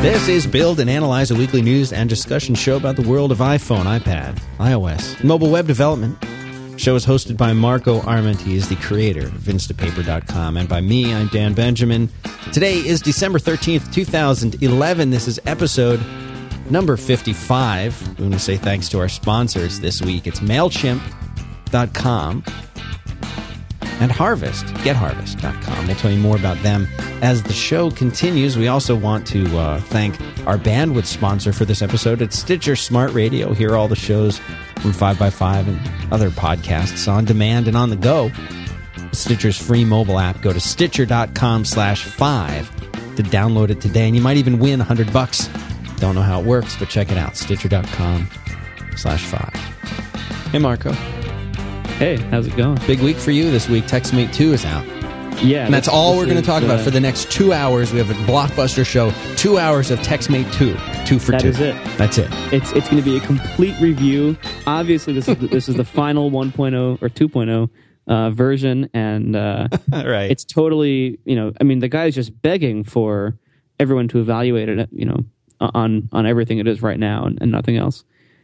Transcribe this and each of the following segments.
This is Build and Analyze, a weekly news and discussion show about the world of iPhone, iPad, iOS, and mobile web development. The show is hosted by Marco Arment. He is the creator of Instapaper.com. And by me, I'm Dan Benjamin. Today is December 13th, 2011. This is episode number 55. We want to say thanks to our sponsors this week. It's MailChimp.com and Harvest, GetHarvest.com. We'll tell you more about them as the show continues. We also want to thank our bandwidth sponsor for this episode. It's Stitcher Smart Radio. Hear all the shows from 5x5 and other podcasts on demand and on the go. Stitcher's free mobile app. Go to Stitcher.com/5 to download it today, and you might even win $100. Don't know how it works, but check it out. Stitcher.com/5. Hey, Marco. Hey, how's it going? Big week for you this week. TextMate 2 is out. Yeah. And that's all we're going to talk about for the next 2 hours. We have a blockbuster show, 2 hours of TextMate 2. 2 for 2. That is it. That's it. It's going to be a complete review. Obviously, this is the final 1.0 or 2.0 version, and right. It's totally, the guy's just begging for everyone to evaluate it, on everything it is right now and nothing else.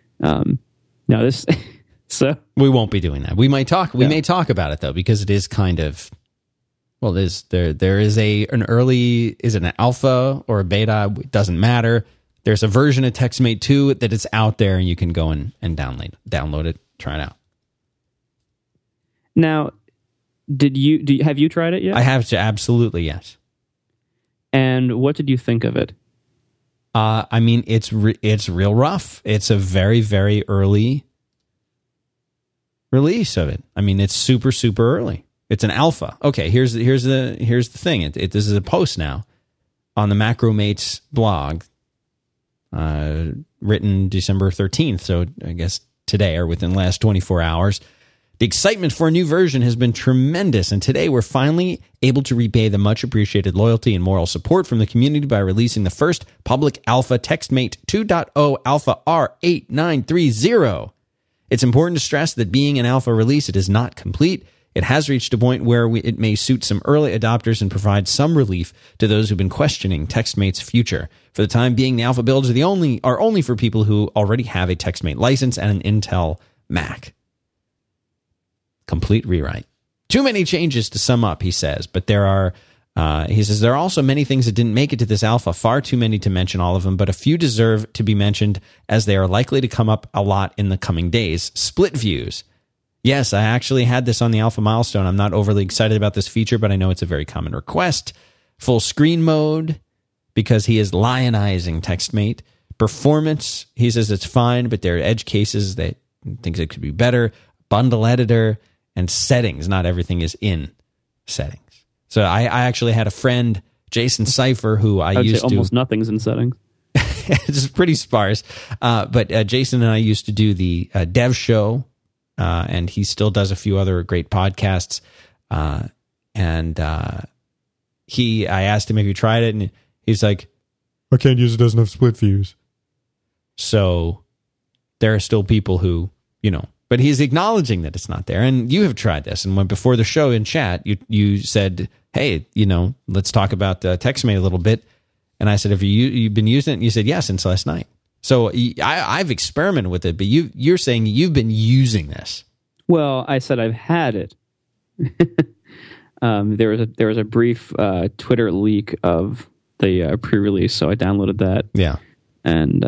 So we won't be doing that. We may talk about it though, because it is kind of, well, there is an early, is it an alpha or a beta? It doesn't matter. There's a version of TextMate 2 that is out there, and you can go and download it, try it out. Now, have you tried it yet? I have, absolutely, yes. And what did you think of it? It's real rough. It's a very, very early release of it. It's super, super early. It's an alpha. Okay, here's the thing. This is a post now on the Macromates blog, written December 13th. So I guess today or within the last 24 hours. The excitement for a new version has been tremendous, and today we're finally able to repay the much appreciated loyalty and moral support from the community by releasing the first public alpha TextMate 2.0 Alpha R8930. It's important to stress that being an alpha release, it is not complete. It has reached a point where it may suit some early adopters and provide some relief to those who've been questioning TextMate's future. For the time being, the alpha builds are only for people who already have a TextMate license and an Intel Mac. Complete rewrite. Too many changes to sum up, he says, but there are also many things that didn't make it to this alpha, far too many to mention all of them, but a few deserve to be mentioned as they are likely to come up a lot in the coming days. Split views. Yes, I actually had this on the alpha milestone. I'm not overly excited about this feature, but I know it's a very common request. Full screen mode, because he is lionizing TextMate. Performance, he says it's fine, but there are edge cases that thinks it could be better. Bundle editor. And settings. Not everything is in settings. So I actually had a friend, Jason Cipher, who I used to... almost nothing's in settings. It's pretty sparse. But Jason and I used to do the dev show, and he still does a few other great podcasts. I asked him if he tried it, and he's like, I can't use it, doesn't have split views. So there are still people who, but he's acknowledging that it's not there. And you have tried this. And when before the show in chat, you said, hey, let's talk about TextMate a little bit. And I said, have you've been using it? And you said, yes, since last night. So I've experimented with it, but you're saying you've been using this. Well, I said I've had it. There was a brief Twitter leak of the pre-release, so I downloaded that. Yeah. And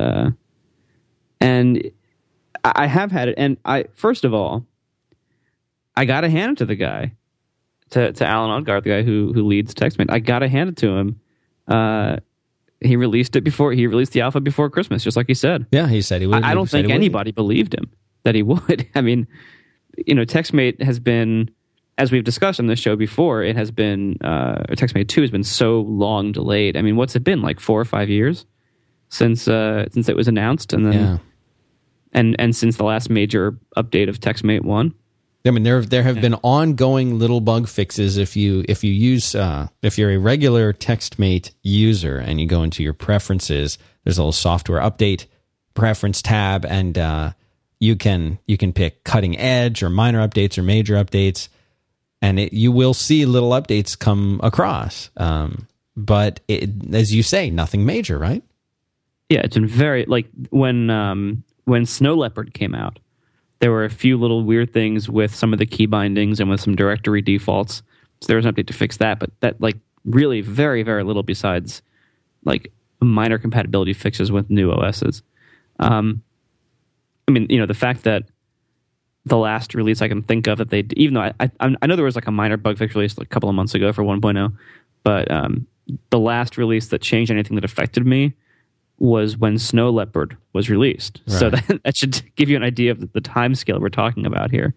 I have had it, and first of all, I gotta hand it to the guy, to Alan Odgaard, the guy who leads TextMate. I gotta hand it to him. He released the alpha before Christmas, just like he said. Yeah, he said he would. I don't think anybody believed him that he would. TextMate has been, as we've discussed on this show before, it has been TextMate 2 has been so long delayed. What's it been, like 4 or 5 years since it was announced, and then. Yeah. And since the last major update of TextMate 1, there have been ongoing little bug fixes. If you're a regular TextMate user and you go into your preferences, there's a little software update preference tab, and you can pick cutting edge or minor updates or major updates, and you will see little updates come across. But as you say, nothing major, right? Yeah, it's been very like when Snow Leopard came out, there were a few little weird things with some of the key bindings and with some directory defaults. So there was an update to fix that, but that like really very, very little besides like minor compatibility fixes with new OSs. I mean, the fact that the last release I can think of that they, even though I know there was like a minor bug fix released like a couple of months ago for 1.0, but the last release that changed anything that affected me was when Snow Leopard was released. Right. So that should give you an idea of the time scale we're talking about here.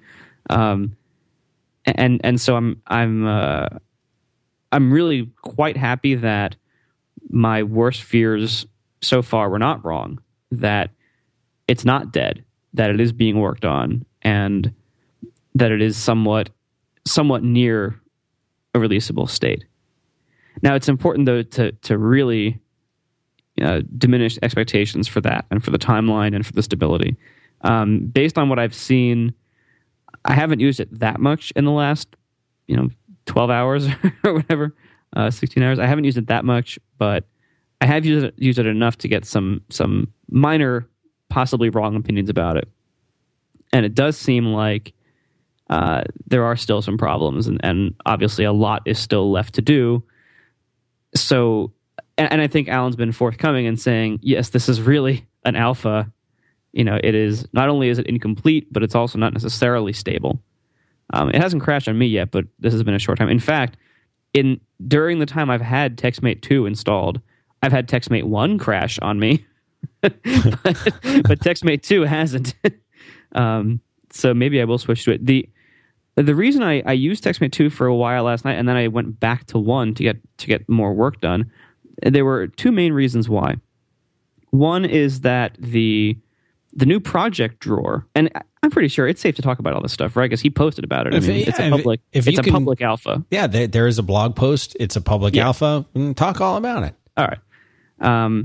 And so I'm really quite happy that my worst fears so far were not wrong, that it's not dead, that it is being worked on, and that it is somewhat near a releasable state. Now, it's important, though, to really diminish expectations for that and for the timeline and for the stability. Based on what I've seen, I haven't used it that much in the last 12 hours or whatever, 16 hours. I haven't used it that much, but I have used it enough to get some minor, possibly wrong opinions about it. And it does seem like there are still some problems, and obviously a lot is still left to do. So, and I think Alan's been forthcoming in saying, yes, this is really an alpha. It is, not only is it incomplete, but it's also not necessarily stable. It hasn't crashed on me yet, but this has been a short time. In fact, during the time I've had TextMate 2 installed, I've had TextMate 1 crash on me, but TextMate 2 hasn't. So maybe I will switch to it. The reason I used TextMate 2 for a while last night, and then I went back to 1 to get more work done, there were two main reasons why. One is that the new project drawer, and I'm pretty sure it's safe to talk about all this stuff, right? Because he posted about it. It's a public alpha. Yeah, there is a blog post. It's a public alpha. Talk all about it. All right.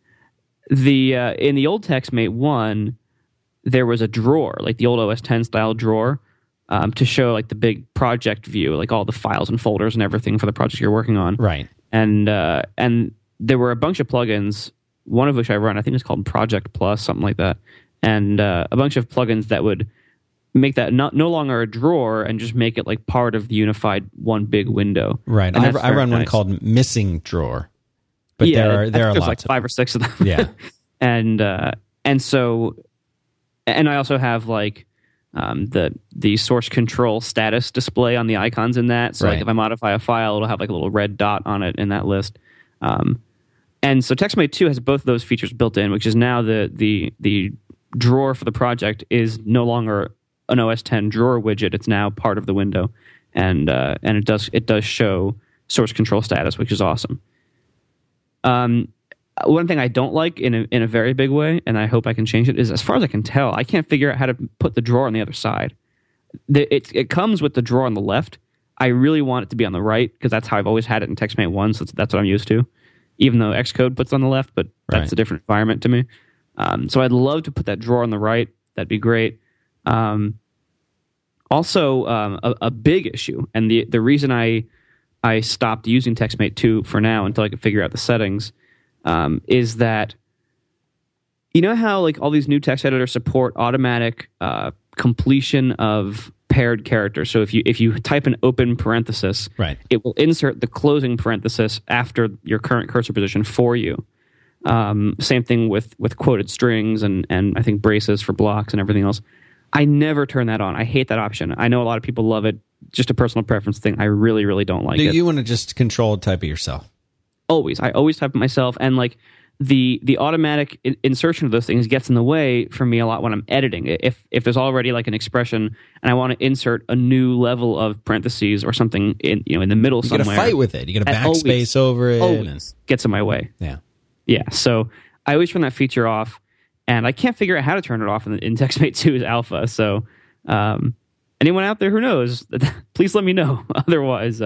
In the old TextMate 1, there was a drawer, like the old OS 10 style drawer, to show like the big project view, like all the files and folders and everything for the project you're working on. Right. And there were a bunch of plugins, one of which I run. I think it's called Project Plus, something like that. And a bunch of plugins that would make that no longer a drawer and just make it like part of the unified one big window. Right. I run one called Missing Drawer. But there are lots like 5 or 6 of them. Yeah. and I also have like the source control status display on the icons in that. So like if I modify a file, it'll have like a little red dot on it in that list. And so TextMate 2 has both of those features built in, which is now the drawer for the project is no longer an OS 10 drawer widget. It's now part of the window, and it does show source control status, which is awesome. One thing I don't like in a very big way, and I hope I can change it, is as far as I can tell, I can't figure out how to put the drawer on the other side. It comes with the drawer on the left. I really want it to be on the right because that's how I've always had it in TextMate 1, so that's what I'm used to. Even though Xcode puts it on the left, but that's a different environment to me. So I'd love to put that drawer on the right. That'd be great. Also, a big issue, and the reason I stopped using TextMate 2 for now until I could figure out the settings, is that you know how like all these new text editors support automatic completion of paired characters. So if you type an open parenthesis, it will insert the closing parenthesis after your current cursor position for you. Same thing with quoted strings and I think braces for blocks and everything else. I never turn that on. I hate that option. I know a lot of people love it. Just a personal preference thing. I really, really don't like it. Do you want to just control type it yourself? Always. I always type it myself, and like the automatic insertion of those things gets in the way for me a lot when I'm editing. If there's already like an expression and I want to insert a new level of parentheses or something in the middle somewhere, you got to fight with it. You got to backspace over it. Always gets in my way. Yeah. So I always turn that feature off, and I can't figure out how to turn it off in TextMate 2's alpha. So anyone out there who knows, please let me know. Otherwise,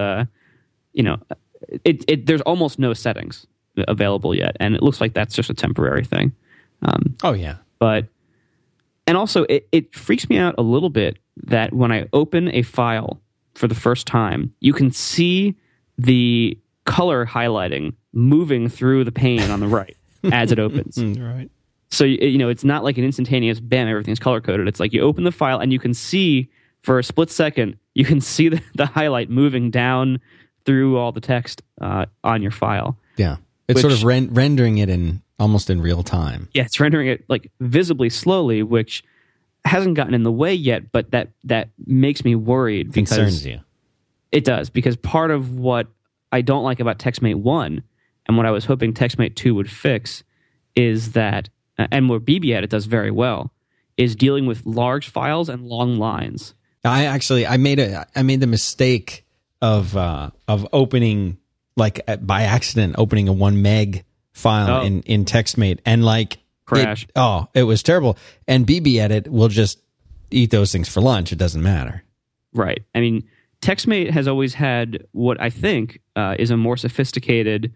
there's almost no settings available yet, and it looks like that's just a temporary thing. But and also it freaks me out a little bit that when I open a file for the first time, you can see the color highlighting moving through the pane on the right. as it opens. Right. So, it's not like an instantaneous, bam, everything's color-coded. It's like you open the file and you can see, for a split second, you can see the highlight moving down through all the text on your file. Yeah. It's sort of rendering it almost in real time. Yeah, it's rendering it like visibly slowly, which hasn't gotten in the way yet, but that makes me worried. Concerns you. It does, because part of what I don't like about TextMate 1 and what I was hoping TextMate 2 would fix is that, and what BBEdit does very well, is dealing with large files and long lines. I made the mistake of opening, like by accident, opening a 1 meg file in TextMate, and like crash. It was terrible. And BBEdit will just eat those things for lunch. It doesn't matter. Right. I mean, TextMate has always had what I think is a more sophisticated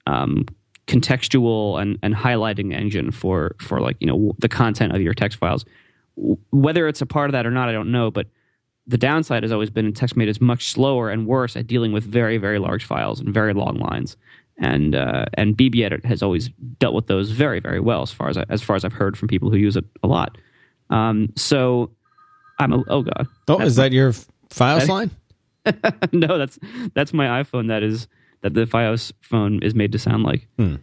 contextual and highlighting engine for like, the content of your text files. Whether it's a part of that or not, I don't know, but the downside has always been TextMate is much slower and worse at dealing with very, very large files and very long lines. And BBEdit has always dealt with those very, very well, as far as I've heard from people who use it a lot. So oh god, is that your Fios line? No, that's my iPhone. That the Fios phone is made to sound like.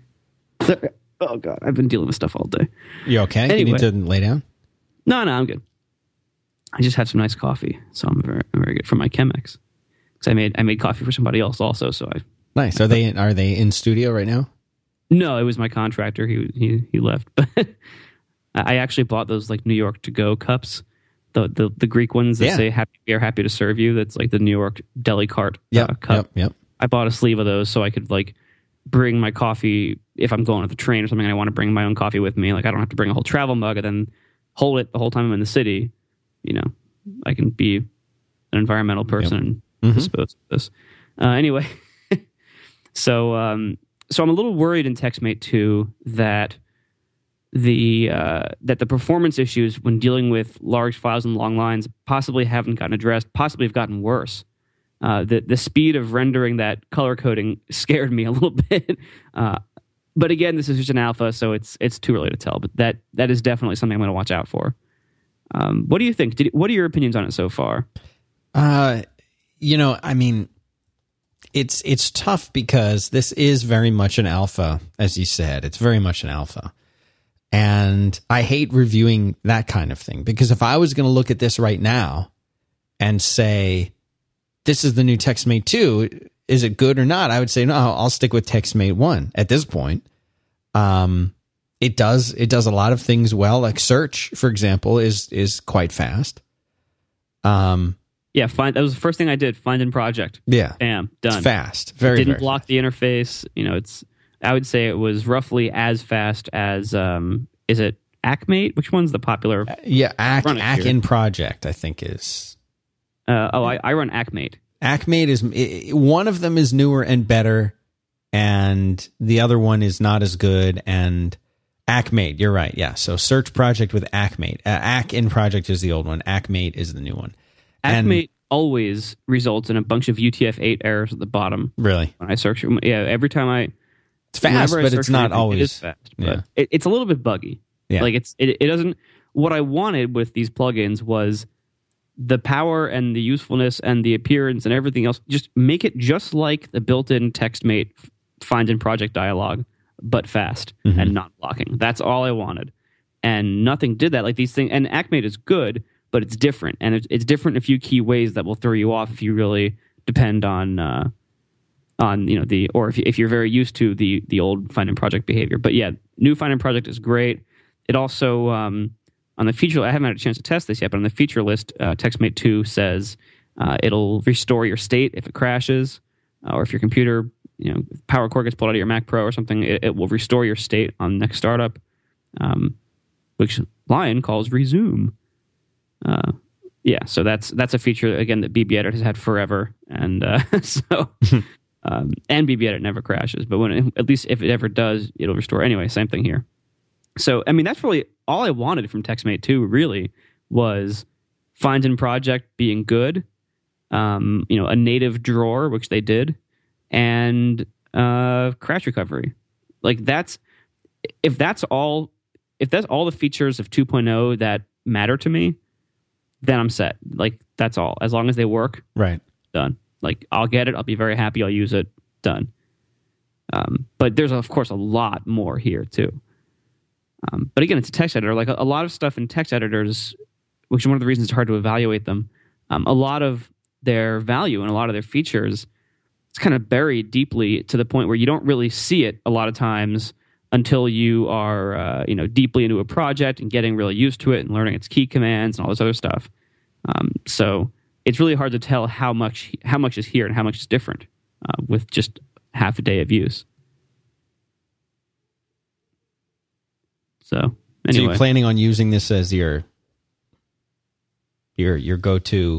Oh god, I've been dealing with stuff all day. You okay? Anyway, you need to lay down? No, I'm good. I just had some nice coffee, so I'm very, very good from my Chemex. Because I made coffee for somebody else also, so I. Nice. Are they in studio right now? No, it was my contractor. He left, but I actually bought those like New York to go cups, the Greek ones that say "We are happy to serve you." That's like the New York deli cart cup. Yep. I bought a sleeve of those so I could like bring my coffee if I'm going to the train or something. And I want to bring my own coffee with me. Like I don't have to bring a whole travel mug and then hold it the whole time I'm in the city. I can be an environmental person and dispose of this. Anyway, so I'm a little worried in TextMate 2 that the performance issues when dealing with large files and long lines possibly haven't gotten addressed, possibly have gotten worse. The speed of rendering that color coding scared me a little bit. But again, this is just an alpha, so it's too early to tell. But that is definitely something I'm going to watch out for. What do you think? What are your opinions on it so far? I mean, it's tough because this is very much an alpha, as you said. It's very much an alpha. And I hate reviewing that kind of thing, because if I was going to look at this right now and say, this is the new TextMate 2, is it good or not? I would say, no, I'll stick with TextMate 1 at this point. It does a lot of things well. Like search, for example, is quite fast. Yeah, that was the first thing I did. Find in project. Yeah, bam, done. It's fast. Very. Didn't very block fast. the interface. I would say it was roughly as fast as. Is it Acmate? Which one's the popular? Ack in project, I think is. I run Acmate. Acmate is one of them is newer and better, and the other one is not as good. And Acmate, you're right. Yeah. So search project with Acmate. Ack in project is the old one. Acmate is the new one. Acmate always results in a bunch of UTF-8 errors at the bottom. Really? When I search, every time it's fast, but it's not always. It is fast, but it's a little bit buggy. Yeah. Like it doesn't. What I wanted with these plugins was the power and the usefulness and the appearance and everything else. Just make it just like the built-in TextMate find in project dialog, but fast and not blocking. That's all I wanted, and nothing did that. Like these things, and Acmate is good, but it's different, and it's different in a few key ways that will throw you off if you really depend on if you're very used to the old find in project behavior. But yeah, new find in project is great. It also on the feature, I haven't had a chance to test this yet, but on the feature list, TextMate 2 says it'll restore your state if it crashes, or if your computer, power cord gets pulled out of your Mac Pro or something, it will restore your state on next startup, which Lion calls resume. So that's a feature again that BBEdit has had forever, and and BBEdit never crashes, but at least if it ever does, it'll restore anyway. Same thing here. So I mean, that's really all I wanted from TextMate 2. Really was find in project being good, a native drawer, which they did, and crash recovery. Like if that's all the features of 2.0 that matter to me, then I'm set. Like, that's all. As long as they work, right, done. Like, I'll get it. I'll be very happy. I'll use it. Done. But there's, of course, a lot more here, too. But again, it's a text editor. Like, a lot of stuff in text editors, which is one of the reasons it's hard to evaluate them, a lot of their value and a lot of their features, it's kind of buried deeply to the point where you don't really see it a lot of times until you are deeply into a project and getting really used to it and learning its key commands and all this other stuff. So it's really hard to tell how much is here and how much is different with just half a day of use. So anyway, so you're planning on using this as your go-to?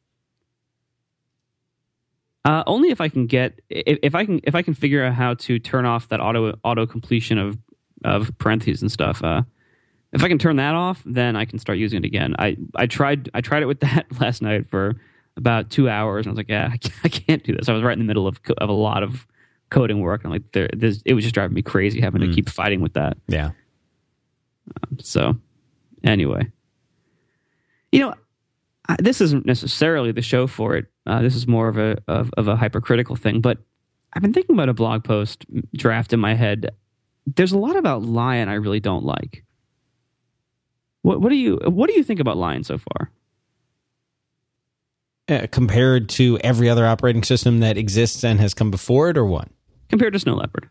Only if I can if I can figure out how to turn off that auto completion of parentheses and stuff. If I can turn that off, then I can start using it again. I tried it with that last night for about 2 hours, and I was like, yeah, I can't do this. I was right in the middle of a lot of coding work, and it was just driving me crazy having to keep fighting with that. Yeah. So anyway, this isn't necessarily the show for it. This is more of a hypercritical thing. But I've been thinking about a blog post draft in my head. There's a lot about Lion I really don't like. What do you think about Lion so far? Compared to every other operating system that exists and has come before it, or what? Compared to Snow Leopard.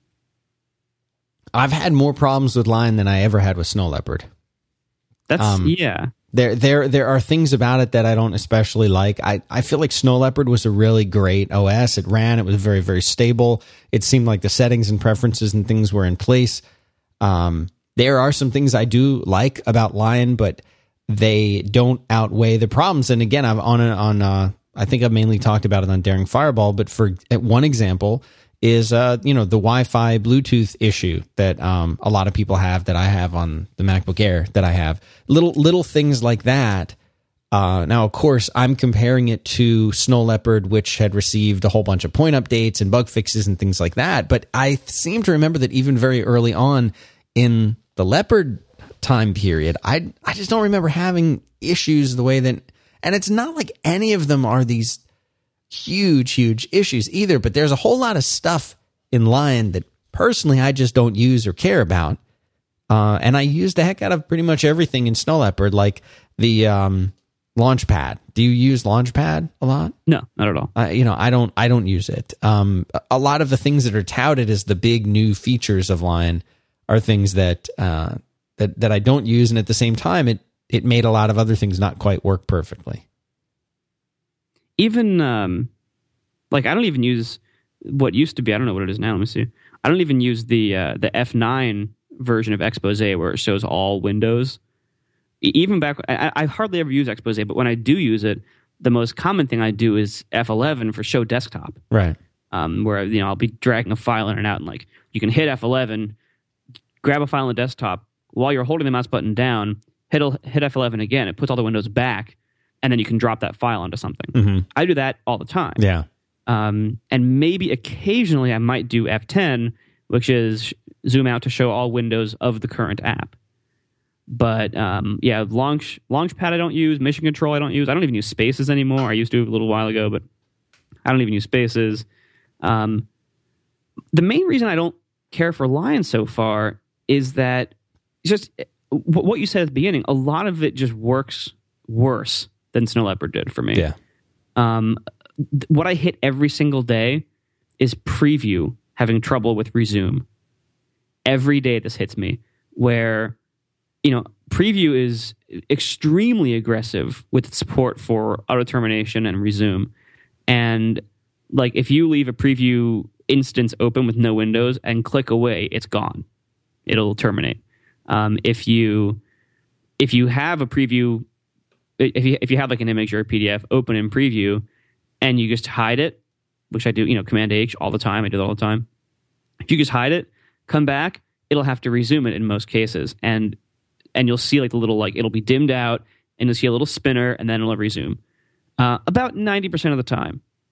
I've had more problems with Lion than I ever had with Snow Leopard. That's yeah. There are things about it that I don't especially like. I feel like Snow Leopard was a really great OS. It ran. It was very, very stable. It seemed like the settings and preferences and things were in place. There are some things I do like about Lion, but they don't outweigh the problems. And again, I think I've mainly talked about it on Daring Fireball, but for one example is the Wi-Fi Bluetooth issue that a lot of people have, that I have on the MacBook Air, that I have. Little things like that. Now, of course, I'm comparing it to Snow Leopard, which had received a whole bunch of point updates and bug fixes and things like that. But I seem to remember that even very early on in the Leopard time period, I just don't remember having issues the way that... And it's not like any of them are these huge issues either, but there's a whole lot of stuff in Lion that personally I just don't use or care about. And I use the heck out of pretty much everything in Snow Leopard, like the Launchpad. Do you use Launchpad a lot? No, not at all. I don't use it. A lot of the things that are touted as the big new features of Lion are things that I don't use, and at the same time it made a lot of other things not quite work perfectly. Even I don't even use what used to be. I don't know what it is now. Let me see. I don't even use the F9 version of Expose where it shows all windows. Even back, I hardly ever use Expose, but when I do use it, the most common thing I do is F11 for Show Desktop. Right. Where I'll be dragging a file in and out, and you can hit F11, grab a file on the desktop while you're holding the mouse button down. Hit F11 again. It puts all the windows back. And then you can drop that file onto something. Mm-hmm. I do that all the time. Yeah. And maybe occasionally I might do F10, which is zoom out to show all windows of the current app. But Launchpad I don't use. Mission Control I don't use. I don't even use Spaces anymore. I used to a little while ago, but I don't even use Spaces. The main reason I don't care for Lion so far is that just what you said at the beginning, a lot of it just works worse than Snow Leopard did for me. Yeah. What I hit every single day is Preview having trouble with Resume. Every day this hits me, where Preview is extremely aggressive with its support for auto termination and Resume. And if you leave a Preview instance open with no windows and click away, it's gone. It'll terminate. If you have a Preview, if you have an image or a PDF open in Preview and you just hide it, which I do, Command H all the time. I do that all the time. If you just hide it, come back, it'll have to resume it in most cases. And you'll see the little, it'll be dimmed out and you'll see a little spinner and then it'll resume. About 90% of the time.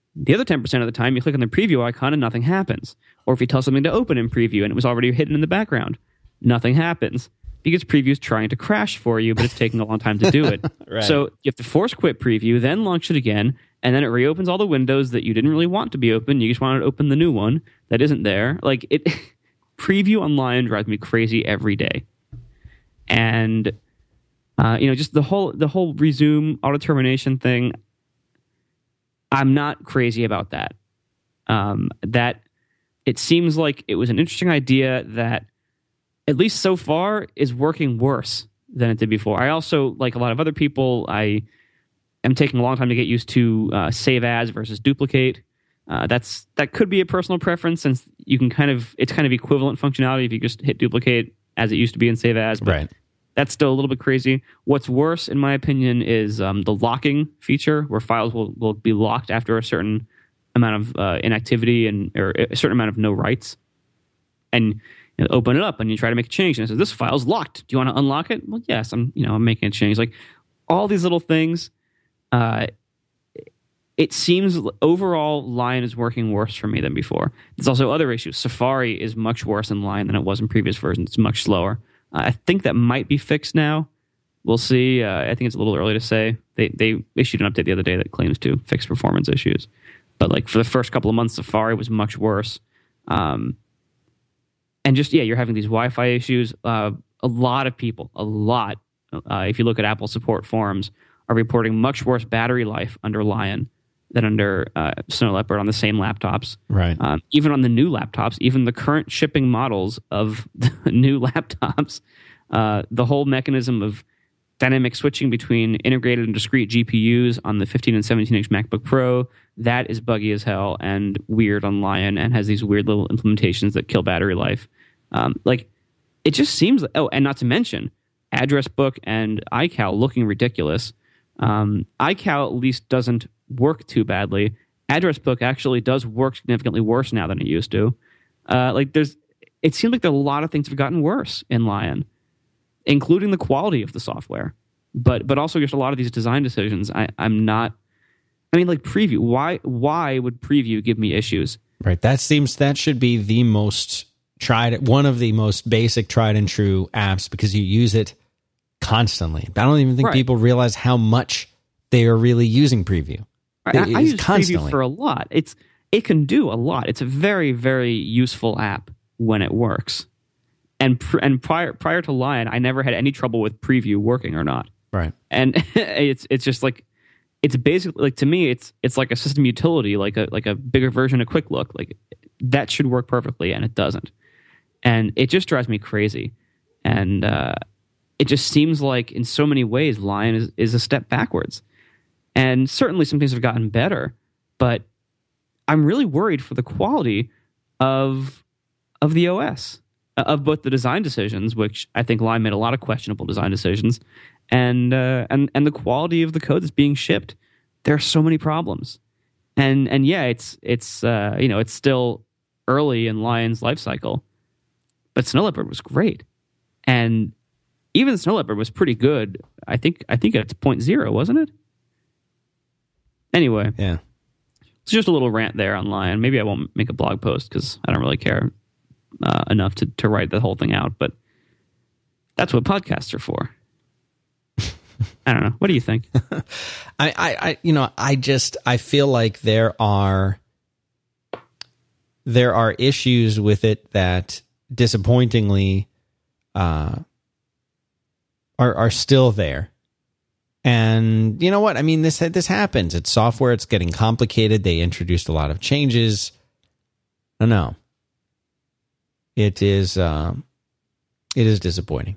The other 10% of the time, you click on the preview icon and nothing happens. Or if you tell something to open in preview and it was already hidden in the background, nothing happens. Because preview is trying to crash for you, but it's taking a long time to do it. Right. So you have to force quit preview, then launch it again, and then it reopens all the windows that you didn't really want to be open. You just wanted to open the new one that isn't there. Like it, preview on Lion drives me crazy every day. And just the whole resume auto termination thing. I'm not crazy about that. That it seems like it was an interesting idea that, at least so far, is working worse than it did before. I also, like a lot of other people, I am taking a long time to get used to save as versus duplicate. That could be a personal preference, since you can it's kind of equivalent functionality if you just hit duplicate as it used to be in save as. But right. That's still a little bit crazy. What's worse, in my opinion, is the locking feature, where files will be locked after a certain amount of inactivity or a certain amount of no writes. And you open it up and you try to make a change, and it says, "This file's locked. Do you want to unlock it?" Well, yes, I'm making a change. Like all these little things. It seems overall Lion is working worse for me than before. There's also other issues. Safari is much worse in Lion than it was in previous versions. It's much slower. I think that might be fixed now. We'll see. I think it's a little early to say. They issued an update the other day that claims to fix performance issues. But like for the first couple of months, Safari was much worse. And just, you're having these Wi-Fi issues. A lot of people, if you look at Apple support forums, are reporting much worse battery life under Lion than under Snow Leopard on the same laptops. Right. Even on the new laptops, even the current shipping models of the new laptops, the whole mechanism of dynamic switching between integrated and discrete GPUs on the 15 and 17-inch MacBook Pro, that is buggy as hell and weird on Lion and has these weird little implementations that kill battery life. It just seems... and not to mention, Address Book and iCal looking ridiculous. iCal at least doesn't work too badly. Address Book actually does work significantly worse now than it used to. It seems like a lot of things have gotten worse in Lion, including the quality of the software, but also just a lot of these design decisions. I'm not. I mean, like preview. Why would preview give me issues? Right. That should be the most one of the most basic tried and true apps, because you use it constantly. I don't even think people realize how much they are really using preview. I use constantly. Preview for a lot. It can do a lot. It's a very, very useful app when it works. And prior to Lion, I never had any trouble with preview working or not. Right. And it's just like, it's basically like, to me, it's like a system utility, like a bigger version of Quick Look. Like that should work perfectly, and it doesn't. And it just drives me crazy. And it just seems like in so many ways, Lion is a step backwards. And certainly some things have gotten better, but I'm really worried for the quality of the OS, of both the design decisions, which I think Lion made a lot of questionable design decisions, and the quality of the code that's being shipped. There are so many problems, and it's still early in Lion's life cycle, but Snow Leopard was great, and even Snow Leopard was pretty good. I think it's 0.0, wasn't it? Anyway, yeah. It's just a little rant there on Lion. Maybe I won't make a blog post because I don't really care enough to write the whole thing out. But that's what podcasts are for. I don't know. What do you think? I feel like there are issues with it that disappointingly are still there. And you know what? I mean, this happens. It's software. It's getting complicated. They introduced a lot of changes. I don't know. It is disappointing.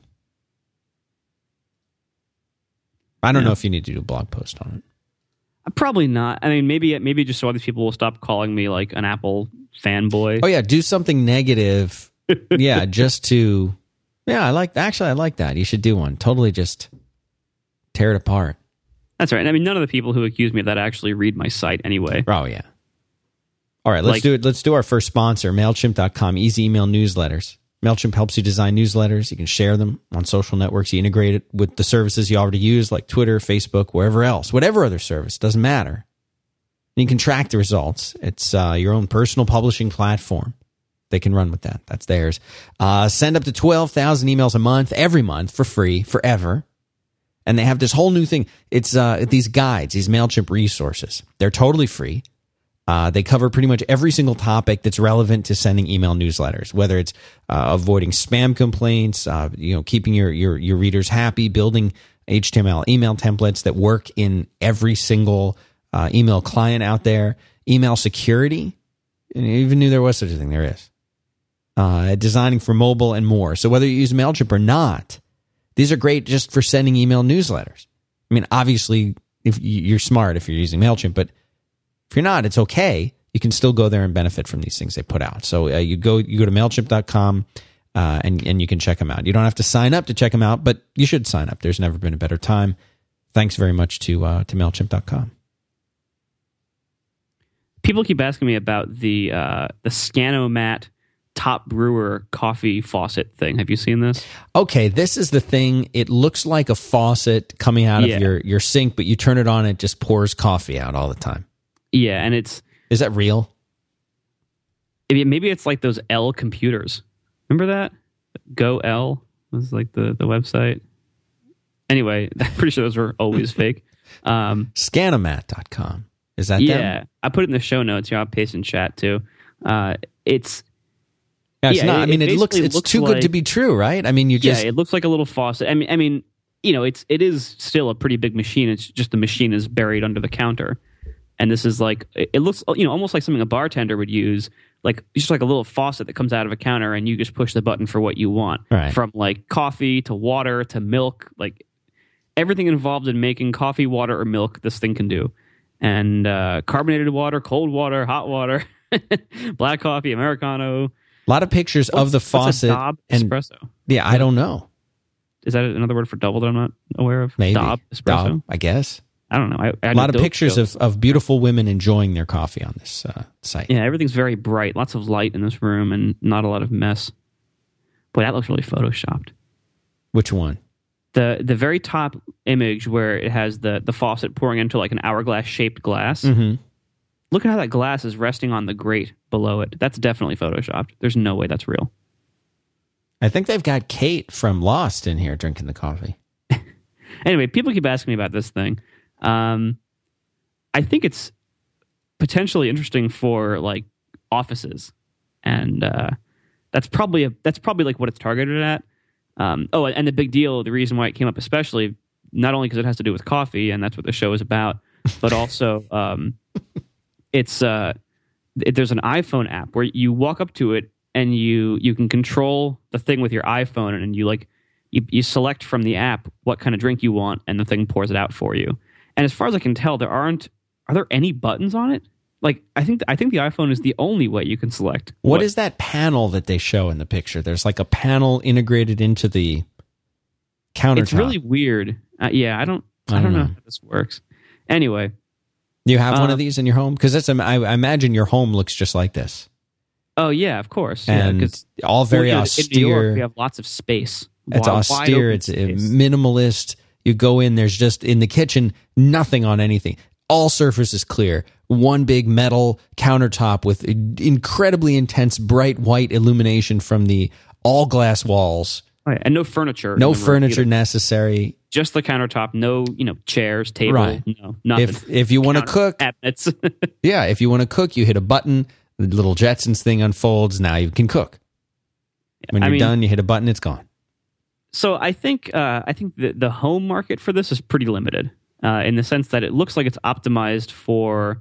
I don't know if you need to do a blog post on it. Probably not. I mean, maybe just so other people will stop calling me like an Apple fanboy. Oh yeah, do something negative. Yeah, just to. Yeah, I like that. You should do one. Totally, just tear it apart. That's right. I mean, none of the people who accuse me of that actually read my site anyway. Oh yeah. All right, let's do it. Let's do our first sponsor, MailChimp.com. Easy email newsletters. MailChimp helps you design newsletters. You can share them on social networks. You integrate it with the services you already use, like Twitter, Facebook, wherever else. Whatever other service, doesn't matter. you can track the results. It's your own personal publishing platform. They can run with that. That's theirs. Send up to 12,000 emails a month, every month, for free, forever. And they have this whole new thing. It's these guides, these MailChimp resources. They're totally free. They cover pretty much every single topic that's relevant to sending email newsletters, whether it's avoiding spam complaints, keeping your readers happy, building HTML email templates that work in every single email client out there, email security. And I even knew there was such a thing. There is. Designing for mobile and more. So whether you use MailChimp or not, these are great just for sending email newsletters. I mean, obviously, if you're smart if you're using MailChimp, but if you're not, it's okay. You can still go there and benefit from these things they put out. So you go to MailChimp.com and you can check them out. You don't have to sign up to check them out, but you should sign up. There's never been a better time. Thanks very much to MailChimp.com. People keep asking me about the Scanomat Top Brewer coffee faucet thing. Have you seen this? Okay, this is the thing. It looks like a faucet coming out of your sink, but you turn it on, it just pours coffee out all the time. Yeah, and it's... Is that real? Maybe it's like those L computers. Remember that? Go L was like the website. Anyway, I'm pretty sure those were always fake. Scanomat.com. Is that them? Yeah, I put it in the show notes. I'll paste in chat too. It's... It's not. I mean, it looks too good to be true, right? I mean, it looks like a little faucet. I mean, it is still a pretty big machine. It's just the machine is buried under the counter, and this is like it looks, almost like something a bartender would use, like just like a little faucet that comes out of a counter, and you just push the button for what you want, right. From like coffee to water to milk, like everything involved in making coffee, water, or milk. This thing can do, and carbonated water, cold water, hot water, black coffee, Americano. A lot of pictures of the faucet. What's a Dob espresso? Yeah, I don't know. Is that another word for double that I'm not aware of? Maybe. Dob espresso? Dob, I guess. I don't know. A lot of pictures of beautiful women enjoying their coffee on this site. Yeah, everything's very bright. Lots of light in this room and not a lot of mess. Boy, that looks really photoshopped. Which one? The very top image where it has the faucet pouring into like an hourglass-shaped glass. Mm-hmm. Look at how that glass is resting on the grate below it. That's definitely photoshopped. There's no way that's real. I think they've got Kate from Lost in here drinking the coffee. Anyway, people keep asking me about this thing. I think it's potentially interesting for like offices, and that's probably like what it's targeted at. And the big deal, the reason why it came up especially, not only because it has to do with coffee, and that's what the show is about, but also it's there's an iPhone app where you walk up to it and you can control the thing with your iPhone, and you select from the app what kind of drink you want, and the thing pours it out for you. And as far as I can tell, are there any buttons on it? Like I think the iPhone is the only way you can select. What is that panel that they show in the picture? There's like a panel integrated into the countertop. It's really weird. I don't know how this works. Anyway. You have one of these in your home? Because I imagine your home looks just like this. Oh, yeah, of course. And all very austere. In New York, we have lots of space. It's austere. It's minimalist. You go in, there's just, in the kitchen, nothing on anything. All surface is clear. One big metal countertop with incredibly intense, bright white illumination from the all-glass walls. Oh, yeah. And no furniture. No furniture necessary. Just the countertop, no, chairs, table, right. No, nothing. If you want to cook, cabinets. Yeah, if you want to cook, you hit a button, the little Jetsons thing unfolds, now you can cook. When you're done, you hit a button, it's gone. So I think the home market for this is pretty limited in the sense that it looks like it's optimized for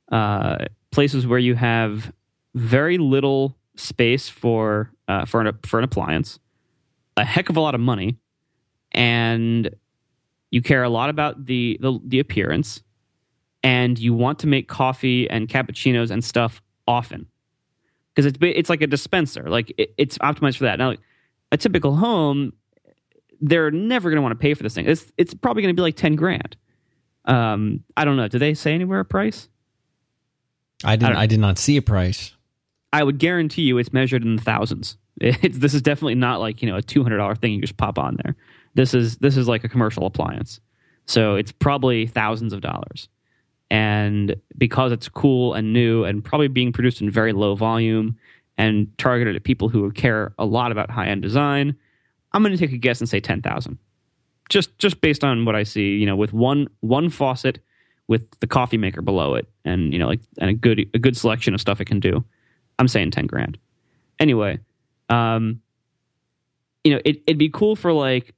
places where you have very little space for an appliance, a heck of a lot of money, and you care a lot about the appearance, and you want to make coffee and cappuccinos and stuff often because it's like a dispenser. Like it's optimized for that. Now, like, a typical home, they're never going to want to pay for this thing. It's probably going to be like $10,000. I don't know. Do they say anywhere a price? I did not see a price. I would guarantee you it's measured in the thousands. This is definitely not like a $200 thing you just pop on there. This is like a commercial appliance, so it's probably thousands of dollars. And because it's cool and new and probably being produced in very low volume and targeted at people who care a lot about high-end design, I'm going to take a guess and say 10,000. Just based on what I see, with one faucet with the coffee maker below it, and and a good selection of stuff it can do. I'm saying 10 grand. Anyway, it'd be cool for like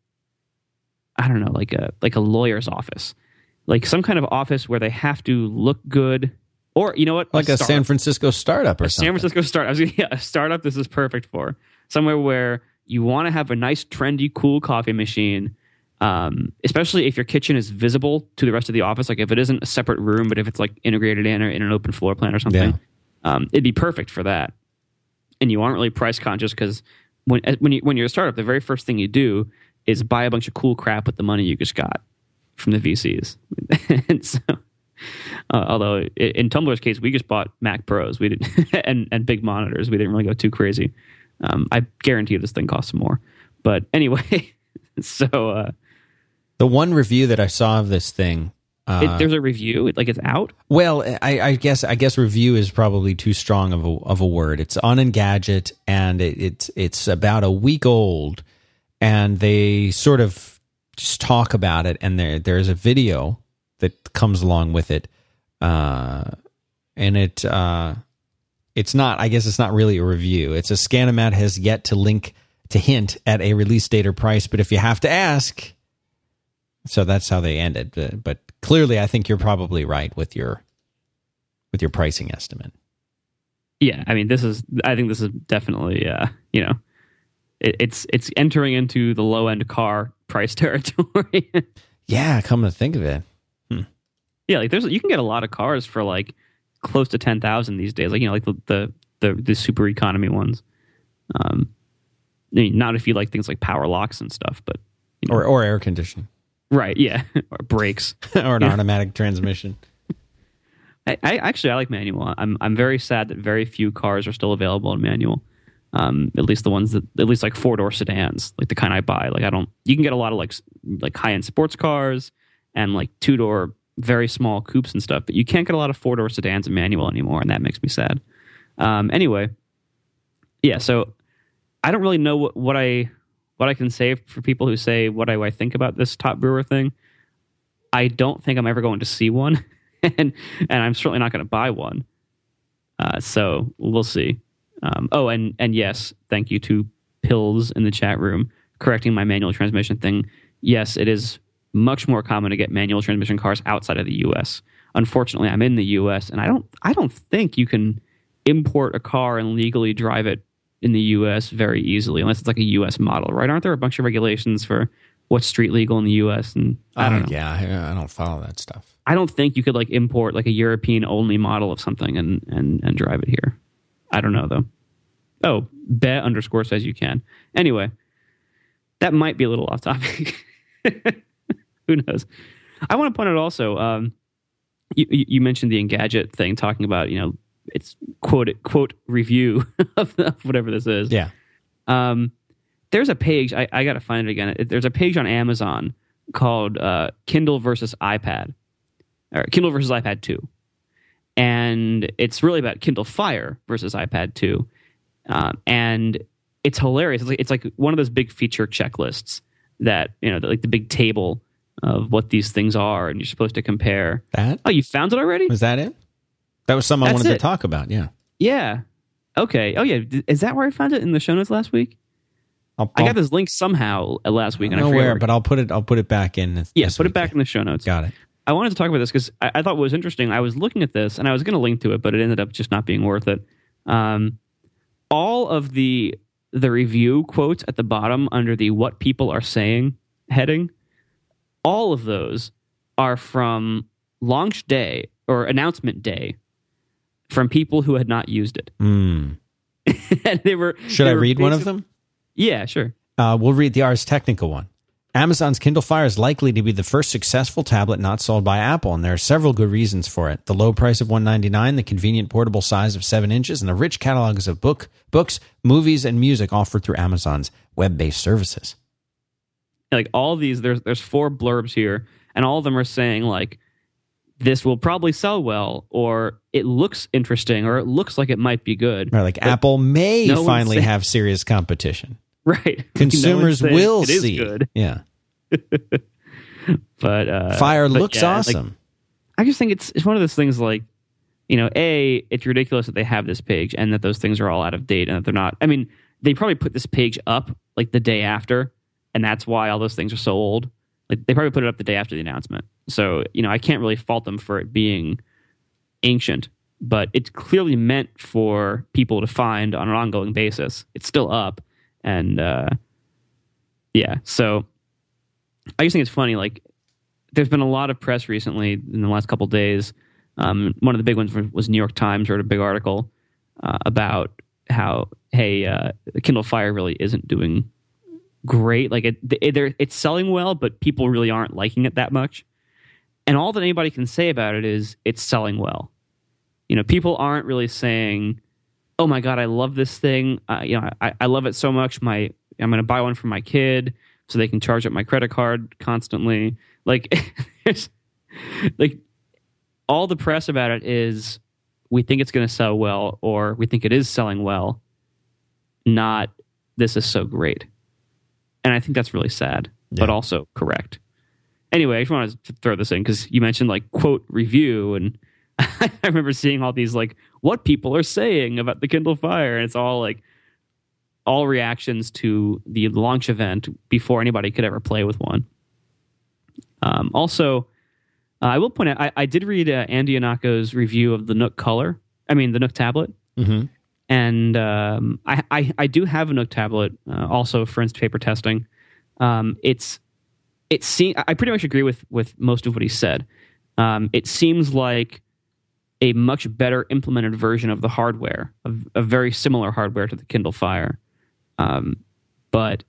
a lawyer's office, like some kind of office where they have to look good, or like a San Francisco startup or something. San Francisco startup. A startup. This is perfect for somewhere where you want to have a nice, trendy, cool coffee machine. Especially if your kitchen is visible to the rest of the office, like if it isn't a separate room, but if it's like integrated in or in an open floor plan or something, it'd be perfect for that. And you aren't really price conscious because when you're a startup, the very first thing you do is buy a bunch of cool crap with the money you just got from the VCs. And so, although in Tumblr's case, we just bought Mac Pros, we didn't, and big monitors. We didn't really go too crazy. I guarantee you this thing costs more. But anyway, so. The one review that I saw of this thing, there's a review, like it's out. Well, I guess review is probably too strong of a word. It's on Engadget, and it's about a week old, and they sort of just talk about it, and there's a video that comes along with it, and it's not. I guess it's not really a review. It's a Scanomat has yet to hint at a release date or price, but if you have to ask. So that's how they ended. But clearly, I think you're probably right with your pricing estimate. Yeah, I mean, I think this is definitely, it's entering into the low end car price territory. Yeah, come to think of it. Yeah, like you can get a lot of cars for like close to 10,000 these days. Like like the super economy ones. Not if you like things like power locks and stuff, but or air conditioning. Right, yeah, or brakes, or an automatic transmission. I like manual. I'm very sad that very few cars are still available in manual. At least the ones at least like 4-door sedans, like the kind I buy. Like you can get a lot of like high end sports cars and like 2-door very small coupes and stuff, but you can't get a lot of 4-door sedans in manual anymore, and that makes me sad. Anyway, yeah. So I don't really know what I can say for people who say, what do I think about this Top Brewer thing? I don't think I'm ever going to see one, and I'm certainly not going to buy one. So we'll see. And yes, thank you to Pills in the chat room correcting my manual transmission thing. Yes, it is much more common to get manual transmission cars outside of the U.S. Unfortunately, I'm in the U.S., and I don't think you can import a car and legally drive it in the U.S. very easily, unless it's like a U.S. model, right? Aren't there a bunch of regulations for what's street legal in the U.S.? And I don't know. Yeah, I don't follow that stuff. I don't think you could like import like a European only model of something and drive it here. I don't know though. Oh, Bet_ says you can. Anyway, that might be a little off topic. Who knows? I want to point out also, you mentioned the Engadget thing, talking about it's quote review of whatever this is. Yeah. There's a page, I got to find it again. There's a page on Amazon called Kindle versus iPad, or Kindle versus iPad 2. And it's really about Kindle Fire versus iPad 2. And it's hilarious. It's like one of those big feature checklists that, like the big table of what these things are, and you're supposed to compare. That? Oh, you found it already? Was that it? That was something I wanted to talk about, yeah. Yeah. Okay. Oh, yeah. Is that where I found it in the show notes last week? I got this link somehow last week. I don't know where, but I'll put it back in. Yeah, put it back in the show notes. Got it. I wanted to talk about this because I thought what was interesting. I was looking at this, and I was going to link to it, but it ended up just not being worth it. All of the review quotes at the bottom under the "What People Are Saying" heading, all of those are from launch day or announcement day from people who had not used it. And they were. Should I read one of them? Yeah, sure. We'll read the Ars Technica one. Amazon's Kindle Fire is likely to be the first successful tablet not sold by Apple, and there are several good reasons for it. The low price of $199, the convenient portable size of 7 inches, and the rich catalogs of books, movies, and music offered through Amazon's web-based services. Like all these, there's 4 blurbs here, and all of them are saying like this will probably sell well, or it looks interesting, or it looks like it might be good. Right, like Apple may finally have serious competition. Right. Consumers will see. Good. Yeah. But Fire looks awesome. Like, I just think it's one of those things like, it's ridiculous that they have this page and that those things are all out of date and that they're not. I mean, they probably put this page up like the day after, and that's why all those things are so old. Like they probably put it up the day after the announcement. So, I can't really fault them for it being ancient, but it's clearly meant for people to find on an ongoing basis. It's still up. And so I just think it's funny. Like, there's been a lot of press recently in the last couple of days. One of the big ones was New York Times wrote a big article about how, the Kindle Fire really isn't doing great. Like it's selling well, but people really aren't liking it that much. And all that anybody can say about it is it's selling well. People aren't really saying, "Oh my God, I love this thing. I love it so much. I'm going to buy one for my kid so they can charge up my credit card constantly." Like, like all the press about it is, we think it's going to sell well, or we think it is selling well. Not, this is so great. And I think that's really sad, but also correct. Anyway, I just wanted to throw this in because you mentioned like quote review, and I remember seeing all these like what people are saying about the Kindle Fire, and it's all like all reactions to the launch event before anybody could ever play with one. Also, I will point out I did read Andy Anako's review of the Nook the Nook tablet, and I do have a Nook tablet also for Instapaper testing. I pretty much agree with most of what he said. It seems like a much better implemented version of the hardware, a very similar hardware to the Kindle Fire, but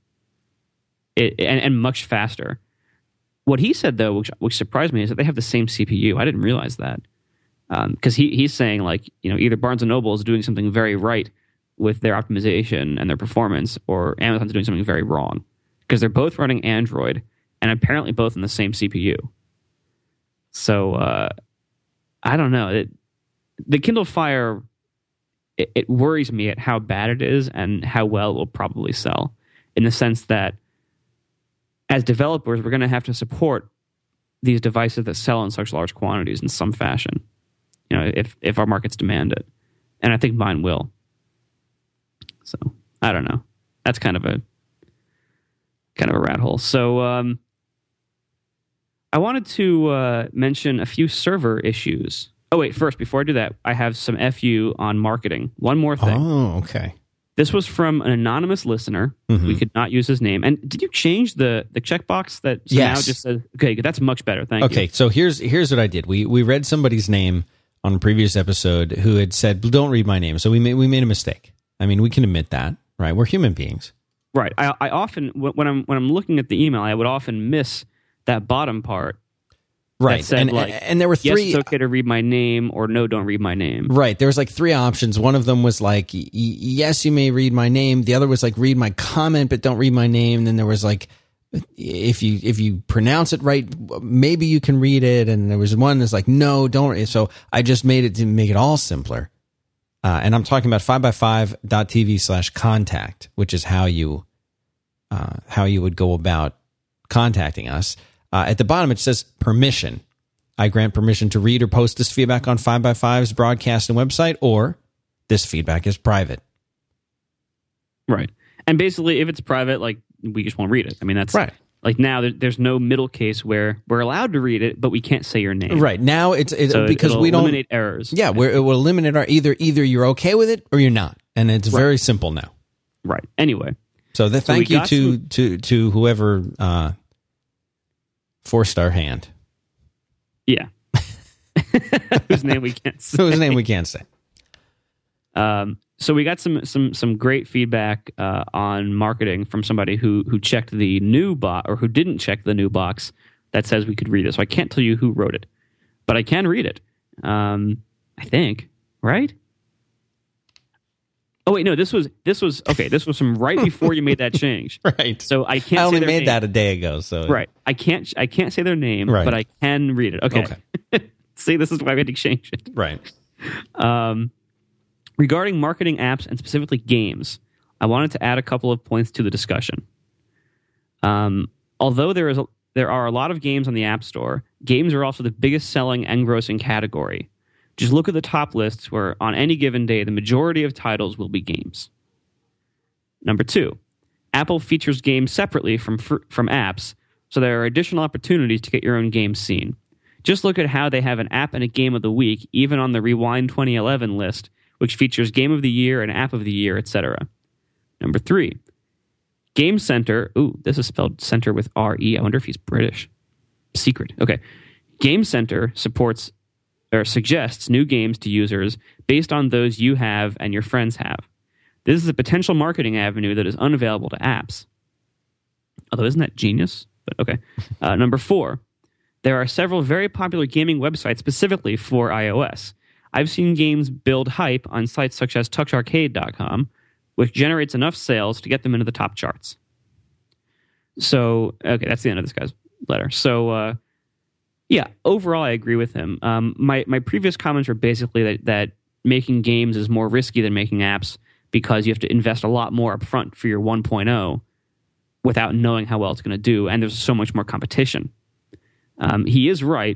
and much faster. What he said though, which surprised me, is that they have the same CPU. I didn't realize that because he's saying like either Barnes and Noble is doing something very right with their optimization and their performance, or Amazon's doing something very wrong because they're both running Android. And apparently both in the same CPU. So, I don't know. The Kindle Fire, it worries me at how bad it is and how well it will probably sell. In the sense that, as developers, we're going to have to support these devices that sell in such large quantities in some fashion. If our markets demand it. And I think mine will. So, I don't know. That's kind of a rat hole. So, I wanted to mention a few server issues. Oh, wait, first, before I do that, I have some FU on marketing. One more thing. Oh, okay. This was from an anonymous listener. Mm-hmm. We could not use his name. And did you change the checkbox that now just says, okay, that's much better, thank you. Okay, so here's what I did. We read somebody's name on a previous episode who had said, don't read my name. So we made a mistake. I mean, we can admit that, right? We're human beings. Right. I often, when I'm looking at the email, I would often miss that bottom part, right? Said, and there were three. Yes, it's okay to read my name, or no, don't read my name. Right. There was like three options. One of them was like, yes, you may read my name. The other was like, read my comment, but don't read my name. And then there was like, if you pronounce it right, maybe you can read it. And there was one that's like, no, don't. So I just made it to make it all simpler. And I'm talking about 5by5.tv/contact, which is how you would go about contacting us. At the bottom, it says permission. I grant permission to read or post this feedback on 5by5's broadcast and website, or this feedback is private. Right. And basically, if it's private, like, we just won't read it. I mean, that's right. Like now, there's no middle case where we're allowed to read it, but we can't say your name. Right. Now it's so because we don't eliminate errors. Yeah, it will eliminate either you're okay with it or you're not, and it's very simple now. Right. Anyway, so thank you to whoever forced our hand. Yeah. Whose name we can't say. Whose name we can't say. So we got some great feedback on marketing from somebody who checked the new box, or who didn't check the new box that says we could read it. So I can't tell you who wrote it, but I can read it. I think, right? Oh wait, no. This was okay. This was from right before you made that change, right? So I can't. I only say their made name. that a day ago. So right, I can't say their name, right. But I can read it. Okay. See, this is why we had to change it. Right. Regarding marketing apps and specifically games, I wanted to add a couple of points to the discussion. Although there are a lot of games on the App Store, games are also the biggest selling and grossing category. Just look at the top lists where on any given day, the majority of titles will be games. Number 2, Apple features games separately from apps, so there are additional opportunities to get your own games seen. Just look at how they have an app and a game of the week, even on the Rewind 2011 list, which features Game of the Year and App of the Year, etc. Number 3, Game Center. Ooh, this is spelled center with R-E. I wonder if he's British. Secret. Okay. Game Center supports or suggests new games to users based on those you have and your friends have. This is a potential marketing avenue that is unavailable to apps. Although, isn't that genius? But okay. Number 4, there are several very popular gaming websites specifically for iOS. I've seen games build hype on sites such as TouchArcade.com, which generates enough sales to get them into the top charts. So, okay, that's the end of this guy's letter. So, yeah, overall, I agree with him. My previous comments were basically that making games is more risky than making apps because you have to invest a lot more upfront for your 1.0 without knowing how well it's going to do, and there's so much more competition. He is right.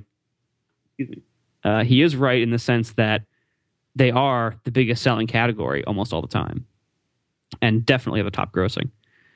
He is right in the sense that they are the biggest selling category almost all the time, and definitely the top grossing.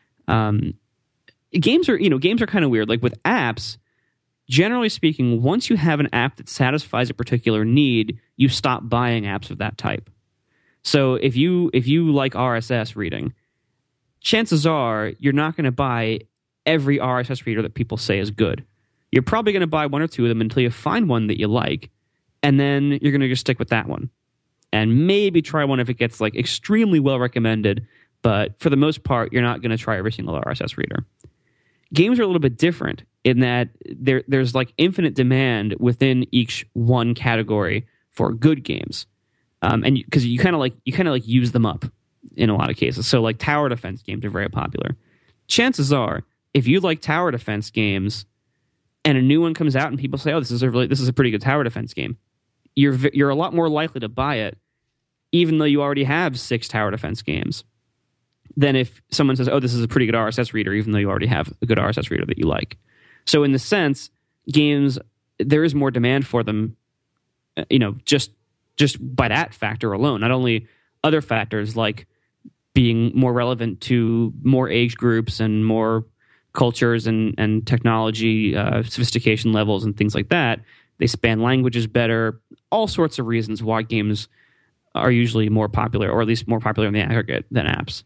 Games are kind of weird. Like with apps, generally speaking, once you have an app that satisfies a particular need, you stop buying apps of that type. So if you like RSS reading, chances are you're not going to buy every RSS reader that people say is good. You're probably going to buy one or two of them until you find one that you like, and then you're going to just stick with that one. And maybe try one if it gets like extremely well recommended, but for the most part, you're not going to try every single RSS reader. Games are a little bit different in that there's like infinite demand within each one category for good games, and because you kind of like use them up in a lot of cases. So like tower defense games are very popular. Chances are, if you like tower defense games, and a new one comes out and people say, "Oh, this is a pretty good tower defense game," you're a lot more likely to buy it, even though you already have 6 tower defense games, than if someone says, "Oh, this is a pretty good RSS reader," even though you already have a good RSS reader that you like. So in the sense, games, there is more demand for them, just by that factor alone. Not only other factors like being more relevant to more age groups and more cultures and technology, sophistication levels and things like that. They span languages better, all sorts of reasons why games are usually more popular, or at least more popular in the aggregate than apps.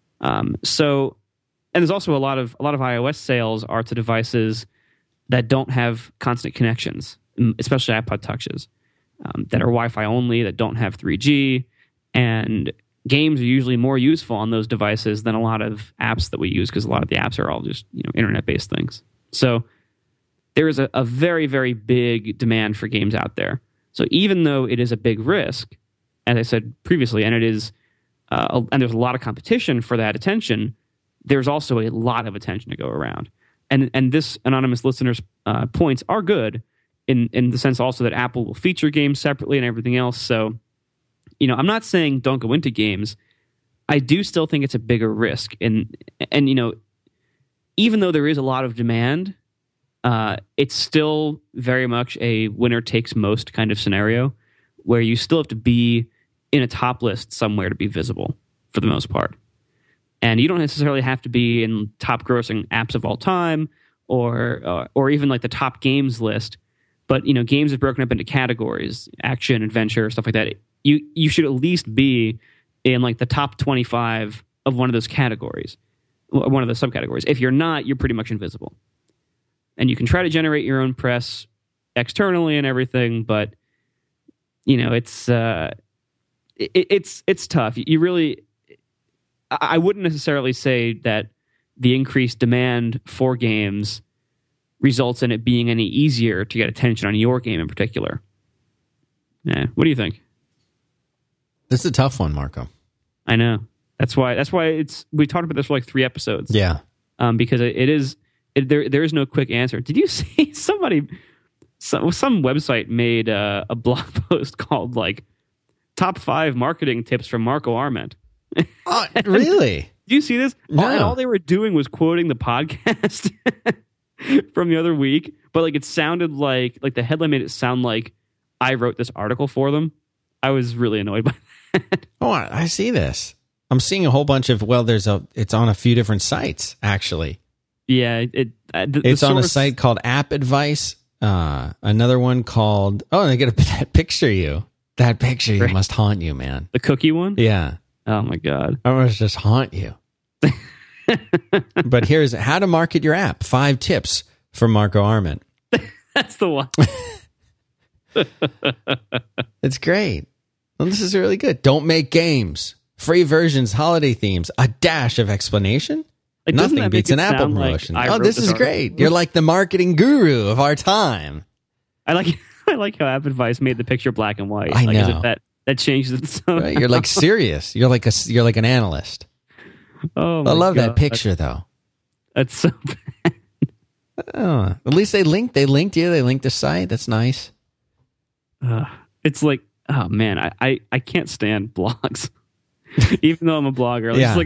And there's also a lot of iOS sales are to devices that don't have constant connections, especially iPod Touches, that are Wi-Fi only, that don't have 3G, and games are usually more useful on those devices than a lot of apps that we use, because a lot of the apps are all just internet-based things. So there is a very, very big demand for games out there. So even though it is a big risk, as I said previously, and it is, and there's a lot of competition for that attention, there's also a lot of attention to go around. And this anonymous listener's points are good in the sense also that Apple will feature games separately and everything else. So, I'm not saying don't go into games. I do still think it's a bigger risk. And even though there is a lot of demand, it's still very much a winner takes most kind of scenario where you still have to be in a top list somewhere to be visible for the most part. And you don't necessarily have to be in top grossing apps of all time or even like the top games list. But, games are broken up into categories, action, adventure, stuff like that. You should at least be in like the top 25 of one of those categories, one of the subcategories. If you're not, you're pretty much invisible. And you can try to generate your own press externally and everything, but it's tough. You really, I wouldn't necessarily say that the increased demand for games results in it being any easier to get attention on your game in particular. Yeah, what do you think? This is a tough one, Marco. I know. That's why we talked about this for like 3 episodes. Yeah. Because there is no quick answer. Did you see somebody some website made a blog post called like top 5 marketing tips from Marco Arment. Oh, really? Do you see this? No. And all they were doing was quoting the podcast from the other week, but like it sounded like the headline made it sound like I wrote this article for them. I was really annoyed by that. Oh, I see this. I'm seeing a whole bunch of, it's on a few different sites, actually. Yeah, it's on a site called App Advice. Another one called, they get that picture you. That picture you must haunt you, man. The cookie one? Yeah. Oh my God. I must just haunt you. But here's how to market your app. 5 tips from Marco Arment. That's the one. It's great. Well, this is really good. Don't make games. Free versions, holiday themes, a dash of explanation. Like, nothing beats an Apple promotion. Like this is great. You're like the marketing guru of our time. I like how App Advice made the picture black and white. I like, know. That changes it so. Right? You're like serious. You're like an analyst. Oh, I love that picture though. That's so bad. At least they linked you. They linked the site. That's nice. It's like, oh man, I can't stand blogs. Even though I'm a blogger. Yeah.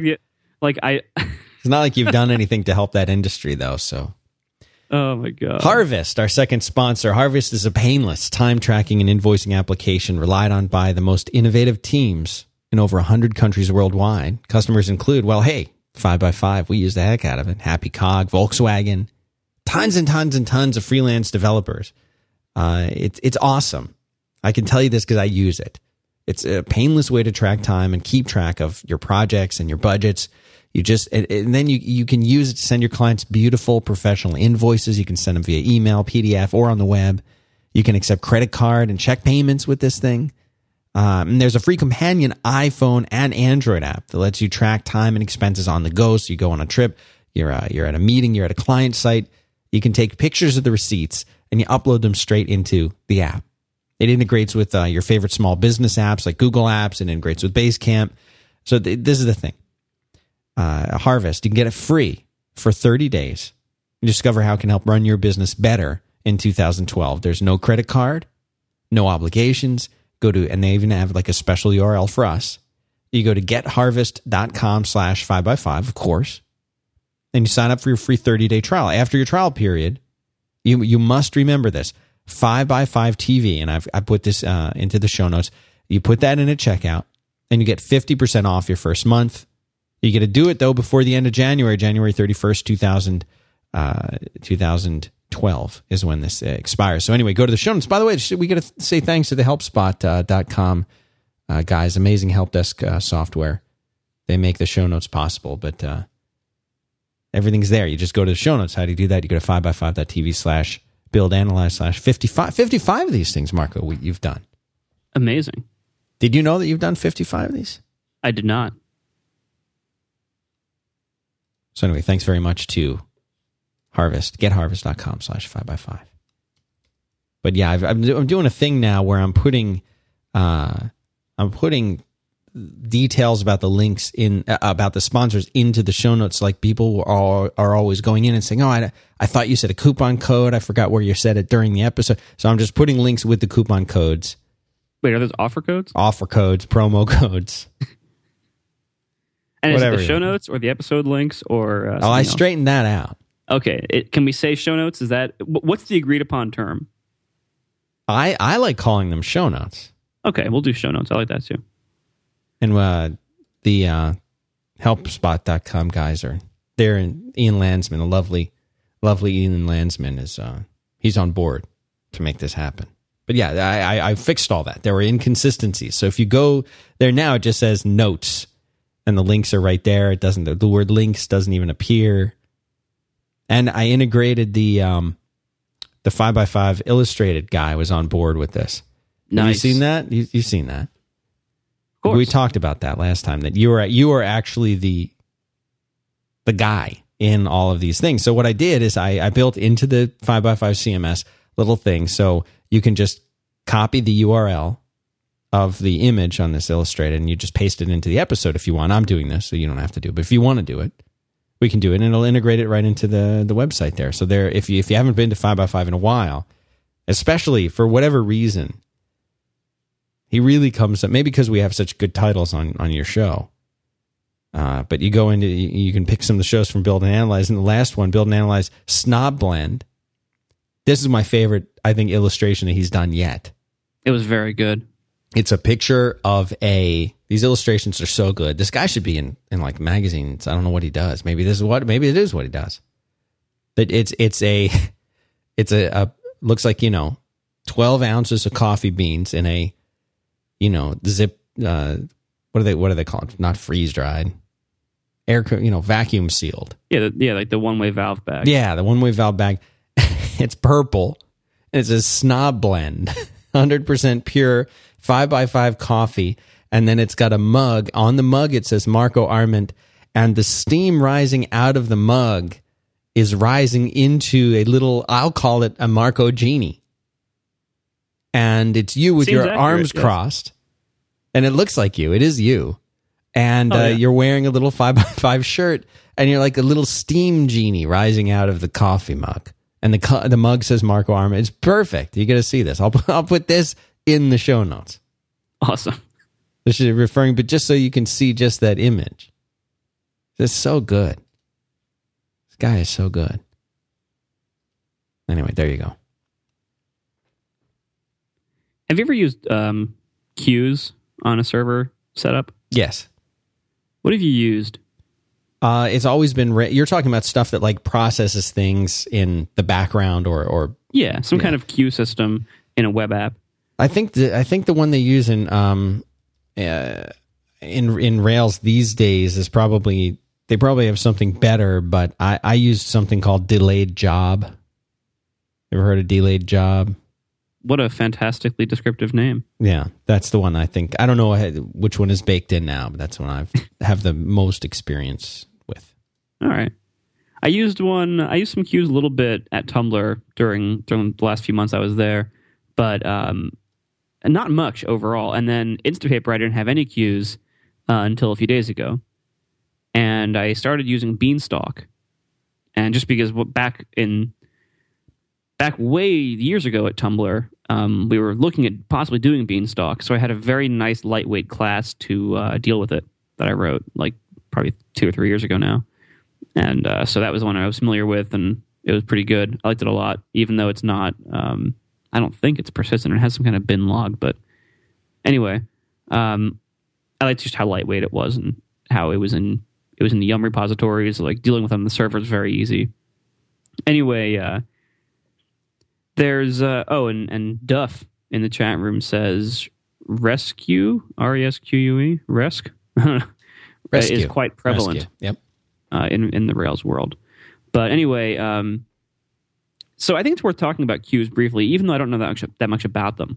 It's not like you've done anything to help that industry though, so. Oh my God. Harvest, our second sponsor. Harvest is a painless time tracking and invoicing application relied on by the most innovative teams in over 100 countries worldwide. Customers include, 5x5, we use the heck out of it. Happy Cog, Volkswagen, tons and tons and tons of freelance developers. It's awesome. I can tell you this because I use it. It's a painless way to track time and keep track of your projects and your budgets. You just, and then you can use it to send your clients beautiful professional invoices. You can send them via email, PDF, or on the web. You can accept credit card and check payments with this thing. And there's a free companion iPhone and Android app that lets you track time and expenses on the go. So you go on a trip, you're at a meeting, you're at a client site. You can take pictures of the receipts and you upload them straight into the app. It integrates with your favorite small business apps like Google Apps. It integrates with Basecamp. So this is the thing. Harvest, you can get it free for 30 days and discover how it can help run your business better in 2012. There's no credit card, no obligations. And they even have like a special URL for us. You go to getharvest.com/5x5, of course, and you sign up for your free 30-day trial. After your trial period, you must remember this, 5x5 TV, and I put this into the show notes. You put that in at checkout, and you get 50% off your first month. You get to do it, though, before the end of January 31st, 2012 is when this expires. So anyway, go to the show notes. By the way, we got to say thanks to the helpspot.com guys, amazing help desk software. They make the show notes possible, but everything's there. You just go to the show notes. How do you do that? You go to 5x5.tv/buildanalyze/55. 55 of these things, Marco, you've done. Amazing. Did you know that you've done 55 of these? I did not. So anyway, thanks very much to Harvest. GetHarvest.com/5x5. But yeah, I'm doing a thing now where I'm putting details about the links in about the sponsors into the show notes. Like people are always going in and saying, "Oh, I thought you said a coupon code. I forgot where you said it during the episode." So I'm just putting links with the coupon codes. Wait, are those offer codes? Offer codes, promo codes. And whatever. Is it the show notes or the episode links or? I straightened that out. Okay, can we say show notes? Is that what's the agreed upon term? I like calling them show notes. Okay, we'll do show notes. I like that too. And the helpspot.com guys they're in Ian Landsman, the lovely Ian Landsman is he's on board to make this happen. But yeah, I fixed all that. There were inconsistencies. So if you go there now, it just says notes and the links are right there. It doesn't, the word links doesn't even appear. And I integrated the 5x5 illustrated guy was on board with this. Nice. Have you seen that? You've seen that. Of course. We talked about that last time, that you were actually the guy in all of these things. So what I did is I built into the 5x5 CMS little thing so you can just copy the URL of the image on this illustrated and you just paste it into the episode if you want. I'm doing this, so you don't have to do it. But if you want to do it, we can do it, and it'll integrate it right into the website there. So there, if you haven't been to 5x5 in a while, especially for whatever reason. He really comes up, maybe because we have such good titles on your show. But you go into, you can pick some of the shows from Build and Analyze. And the last one, Build and Analyze Snob Blend. This is my favorite, I think, illustration that he's done yet. It was very good. It's a picture of these illustrations are so good. This guy should be in like magazines. I don't know what he does. Maybe it is what he does. But it's looks like, 12 ounces of coffee beans in a, zip, what are they called? Not freeze dried, vacuum sealed. Yeah, like the one-way valve bag. Yeah, the one-way valve bag. It's purple. And it says Snob Blend, 100% pure 5x5 coffee. And then it's got a mug. On the mug, it says Marco Arment, and the steam rising out of the mug is rising into a little, I'll call it a Marco Genie. And it's you with your arms crossed. And it looks like you. It is you. And you're wearing a little 5x5 shirt, and you're like a little steam genie rising out of the coffee mug. And the mug says Marco Arment. It's perfect. You got to see this. I'll put this in the show notes. Awesome. This is referring, but just so you can see just that image. It's so good. This guy is so good. Anyway, there you go. Have you ever used queues on a server setup? Yes. What have you used? It's always been, you're talking about stuff that like processes things in the background or some kind of queue system in a web app. I think the one they use in Rails these days is they probably have something better, but I used something called Delayed Job. Ever heard of Delayed Job? What a fantastically descriptive name. Yeah, that's the one I think. I don't know which one is baked in now, but that's the one I have the most experience with. All right. I used some queues a little bit at Tumblr during the last few months I was there, but not much overall. And then Instapaper, I didn't have any queues until a few days ago. And I started using Beanstalk. And just because back way years ago at Tumblr, we were looking at possibly doing Beanstalk. So I had a very nice lightweight class to deal with it that I wrote like probably 2 or 3 years ago now. And so that was the one I was familiar with, and it was pretty good. I liked it a lot, even though it's not, I don't think it's persistent. It has some kind of bin log. But anyway, I liked just how lightweight it was and how it was in the Yum repositories. Like dealing with them on the server is very easy. Anyway, there's and Duff in the chat room says rescue, RESQUE, Rescue is quite prevalent. Yep. In the Rails world. But anyway, so I think it's worth talking about queues briefly, even though I don't know that much about them.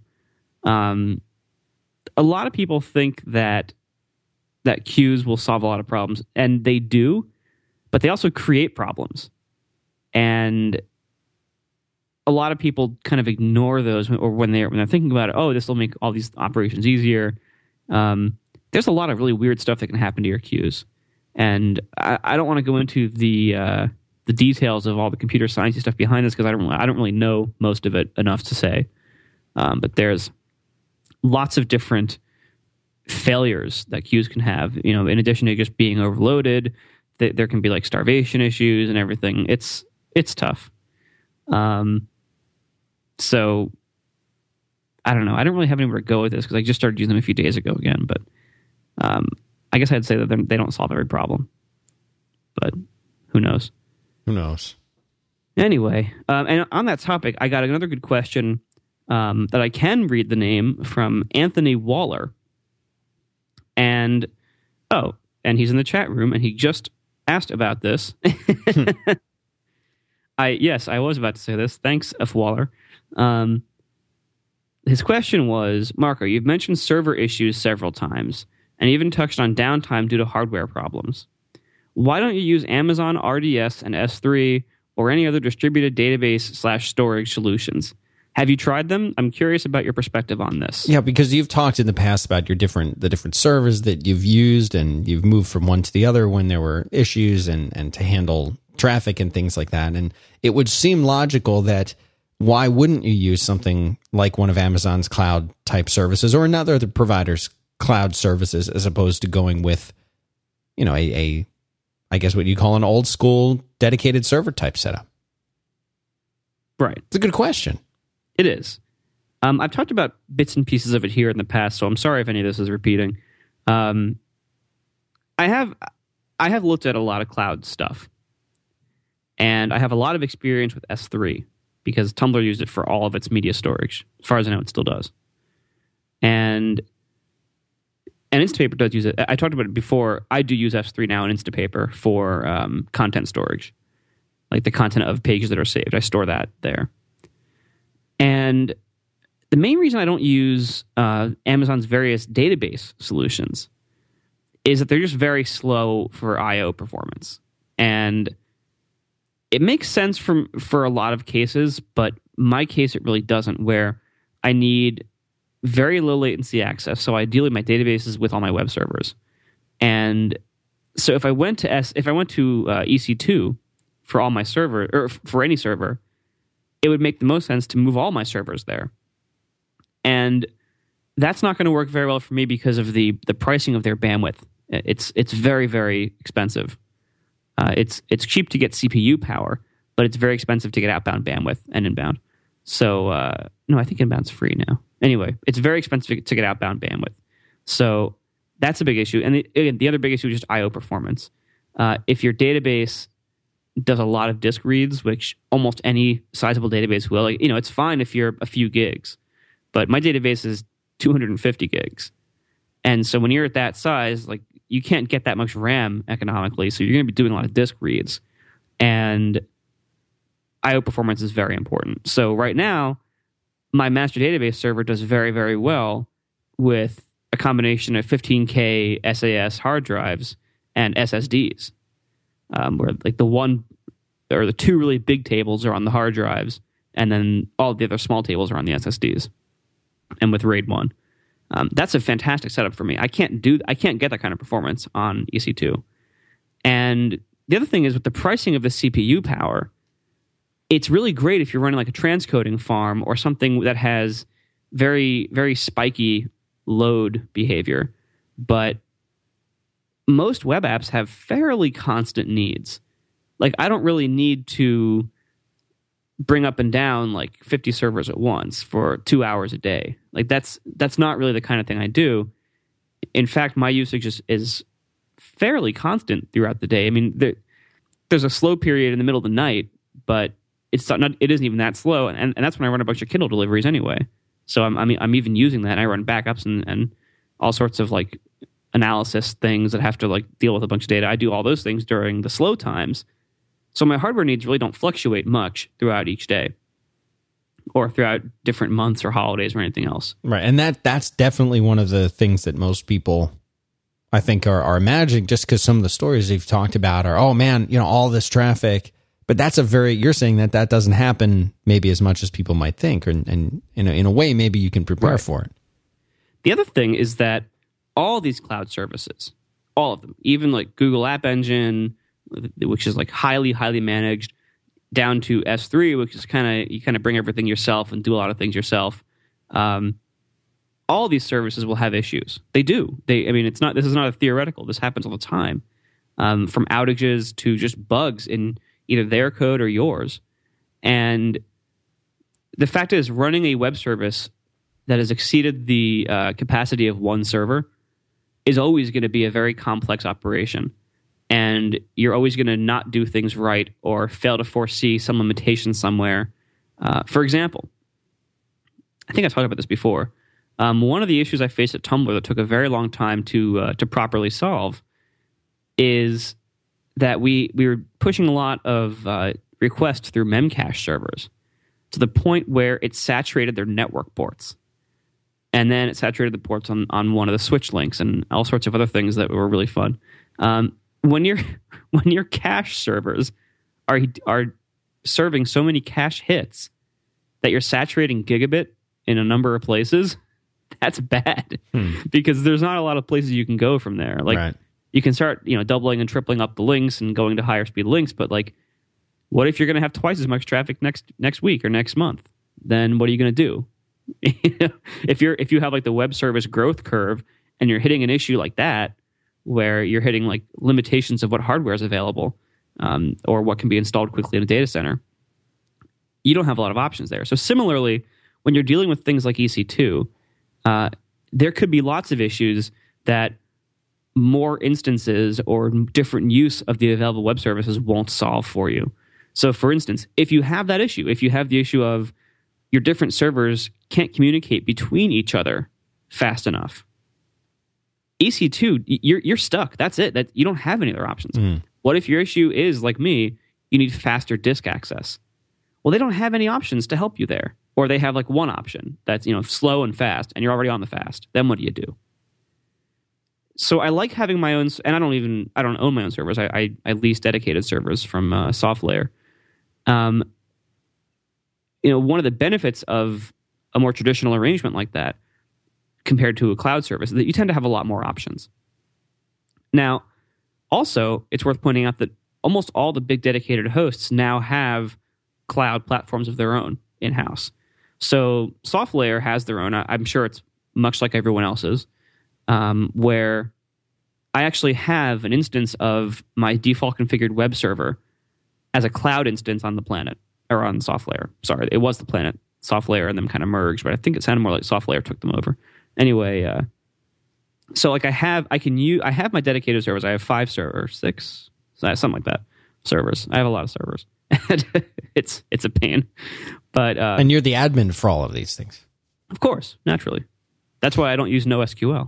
A lot of people think that queues will solve a lot of problems, and they do, but they also create problems. And a lot of people kind of ignore those, or when they're thinking about it, this will make all these operations easier. There's a lot of really weird stuff that can happen to your queues. And I don't want to go into the details of all the computer science stuff behind this because I don't really know most of it enough to say. But there's lots of different failures that queues can have. In addition to just being overloaded, there can be like starvation issues and everything. It's tough. So I don't know. I don't really have anywhere to go with this because I just started using them a few days ago again. But I guess I'd say that they don't solve every problem, but who knows? Who knows? Anyway, and on that topic, I got another good question that I can read the name from Anthony Waller. And he's in the chat room, and he just asked about this. I was about to say this. Thanks, F. Waller. His question was, Marco, you've mentioned server issues several times, and even touched on downtime due to hardware problems. Why don't you use Amazon RDS and S3 or any other distributed database/storage solutions? Have you tried them? I'm curious about your perspective on this. Yeah, because you've talked in the past about the different servers that you've used, and you've moved from one to the other when there were issues and to handle traffic and things like that. And it would seem logical that why wouldn't you use something like one of Amazon's cloud type services or another the provider's cloud services as opposed to going with, a I guess what you call an old school dedicated server type setup? Right. It's a good question. It is. I've talked about bits and pieces of it here in the past, so I'm sorry if any of this is repeating. I have looked at a lot of cloud stuff, and I have a lot of experience with S3 because Tumblr used it for all of its media storage. As far as I know, it still does. And Instapaper does use it. I talked about it before. I do use S3 now in Instapaper for content storage, like the content of pages that are saved. I store that there. And the main reason I don't use Amazon's various database solutions is that they're just very slow for I/O performance. And it makes sense for a lot of cases, but my case it really doesn't, where I need very low latency access. So ideally my database is with all my web servers. And so if I went to EC2 for all my server, or for any server, it would make the most sense to move all my servers there. And that's not going to work very well for me because of the pricing of their bandwidth. It's very, very expensive. It's cheap to get CPU power, but it's very expensive to get outbound bandwidth and inbound. So, no, I think inbound's free now. Anyway, it's very expensive to get outbound bandwidth. So that's a big issue. And the other big issue is just I/O performance. If your database does a lot of disk reads, which almost any sizable database will, it's fine if you're a few gigs, but my database is 250 gigs. And so when you're at that size, you can't get that much RAM economically, so you're going to be doing a lot of disk reads. And I/O performance is very important. So right now, my master database server does very, very well with a combination of 15K SAS hard drives and SSDs, where the one or the two really big tables are on the hard drives, and then all the other small tables are on the SSDs. And with RAID 1, that's a fantastic setup for me. I can't get that kind of performance on EC2. And the other thing is with the pricing of the CPU power, it's really great if you're running like a transcoding farm or something that has very, very spiky load behavior. But most web apps have fairly constant needs. I don't really need to bring up and down 50 servers at once for 2 hours a day. That's not really the kind of thing I do. In fact, my usage is fairly constant throughout the day. I mean, there's a slow period in the middle of the night, but it isn't even that slow, and that's when I run a bunch of Kindle deliveries anyway. So I'm even using that. I run backups and all sorts of analysis things that have to deal with a bunch of data. I do all those things during the slow times. So my hardware needs really don't fluctuate much throughout each day, or throughout different months or holidays or anything else. Right, and that's definitely one of the things that most people, I think, are imagining, just because some of the stories they've talked about are, oh man, all this traffic. But you're saying that doesn't happen maybe as much as people might think, and in a way, maybe you can prepare for it. The other thing is that all these cloud services, all of them, even Google App Engine, which is highly, highly managed, down to S3, which is you kind of bring everything yourself and do a lot of things yourself. All these services will have issues. They do. This is not a theoretical. This happens all the time. From outages to just bugs in either their code or yours. And the fact is, running a web service that has exceeded the capacity of one server is always going to be a very complex operation. And you're always going to not do things right or fail to foresee some limitation somewhere. For example, I think I talked about this before. One of the issues I faced at Tumblr that took a very long time to properly solve is that we were pushing a lot of requests through Memcache servers to the point where it saturated their network ports. And then it saturated the ports on one of the switch links and all sorts of other things that were really fun. When your cache servers are serving so many cache hits that you're saturating gigabit in a number of places, that's bad because there's not a lot of places you can go from there. Right. You can start, doubling and tripling up the links and going to higher speed links, but What if you're going to have twice as much traffic next week or next month? Then what are you going to do? If you have like the web service growth curve and you're hitting an issue like that, where you're hitting like limitations of what hardware is available, or what can be installed quickly in a data center, you don't have a lot of options there. So similarly, when you're dealing with things like EC2, there could be lots of issues that more instances or different use of the available web services won't solve for you. So for instance, if you have that issue, if you have the issue of your different servers can't communicate between each other fast enough, EC2, you're stuck. That's it. That you don't have any other options. What if your issue is, like me, you need faster disk access? Well, they don't have any options to help you there. Or they have like one option that's, slow and fast, and you're already on the fast. Then what do you do? So I like having my own, and I don't own my own servers. I lease dedicated servers from SoftLayer. One of the benefits of a more traditional arrangement like that compared to a cloud service is that you tend to have a lot more options. Now, also, it's worth pointing out that almost all the big dedicated hosts now have cloud platforms of their own in-house. So SoftLayer has their own. I'm sure it's much like everyone else's, where I actually have an instance of my default configured web server as a cloud instance on the Planet, or on SoftLayer. Sorry, it was the Planet. SoftLayer and them kind of merged, but I think it sounded more like SoftLayer took them over. Anyway, so like I have my dedicated servers. I have 5 servers, 6, something like that, servers. I have a lot of servers. It's a pain, but and you're the admin for all of these things, of course, naturally. That's why I don't use NoSQL.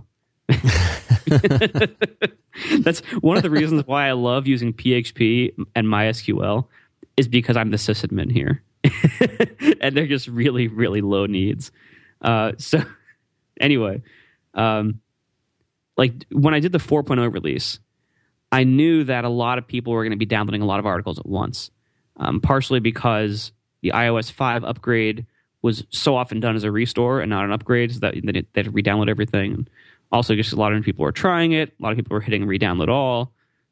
That's one of the reasons why I love using PHP and MySQL, is because I'm the sysadmin here, and they're just really, really low needs. So anyway, like when I did the 4.0 release, I knew that a lot of people were going to be downloading a lot of articles at once. Partially because the iOS 5 upgrade was so often done as a restore and not an upgrade, so that they had to re-download everything. And also, just a lot of people were trying it. A lot of people were hitting re-download all.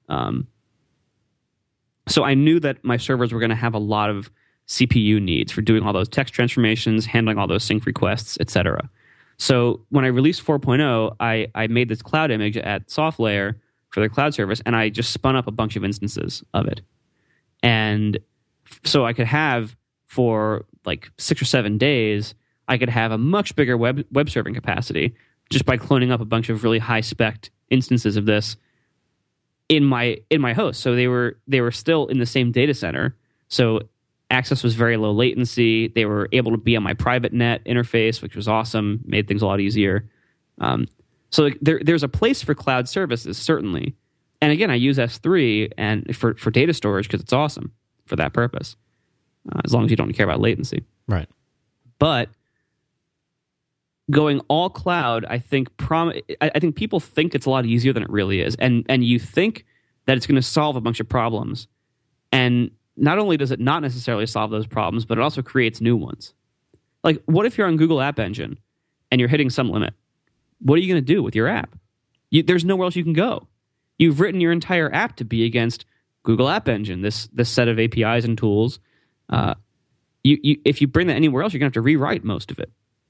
So I knew that my servers were going to have a lot of CPU needs for doing all those text transformations, handling all those sync requests, etc. So when I released 4.0, I made this cloud image at SoftLayer for the cloud service, and I just spun up a bunch of instances of it. And so I could have, for like 6 or 7 days, I could have a much bigger web serving capacity just by cloning up a bunch of really high spec instances of this in my host. So they were still in the same data center. So access was very low latency. They were able to be on my private net interface, which was awesome, made things a lot easier. So there's a place for cloud services, certainly. And again, I use S3 and for data storage because it's awesome for that purpose, as long as you don't care about latency. Right. But going all cloud, I think people think it's a lot easier than it really is, and you think that it's going to solve a bunch of problems, and not only does it not necessarily solve those problems, but it also creates new ones. Like, what if you're on Google App Engine and you're hitting some limit? What are you going to do with your app? There's nowhere else you can go. You've written your entire app to be against Google App Engine, this set of APIs and tools. If you bring that anywhere else, you're going to have to rewrite most of it.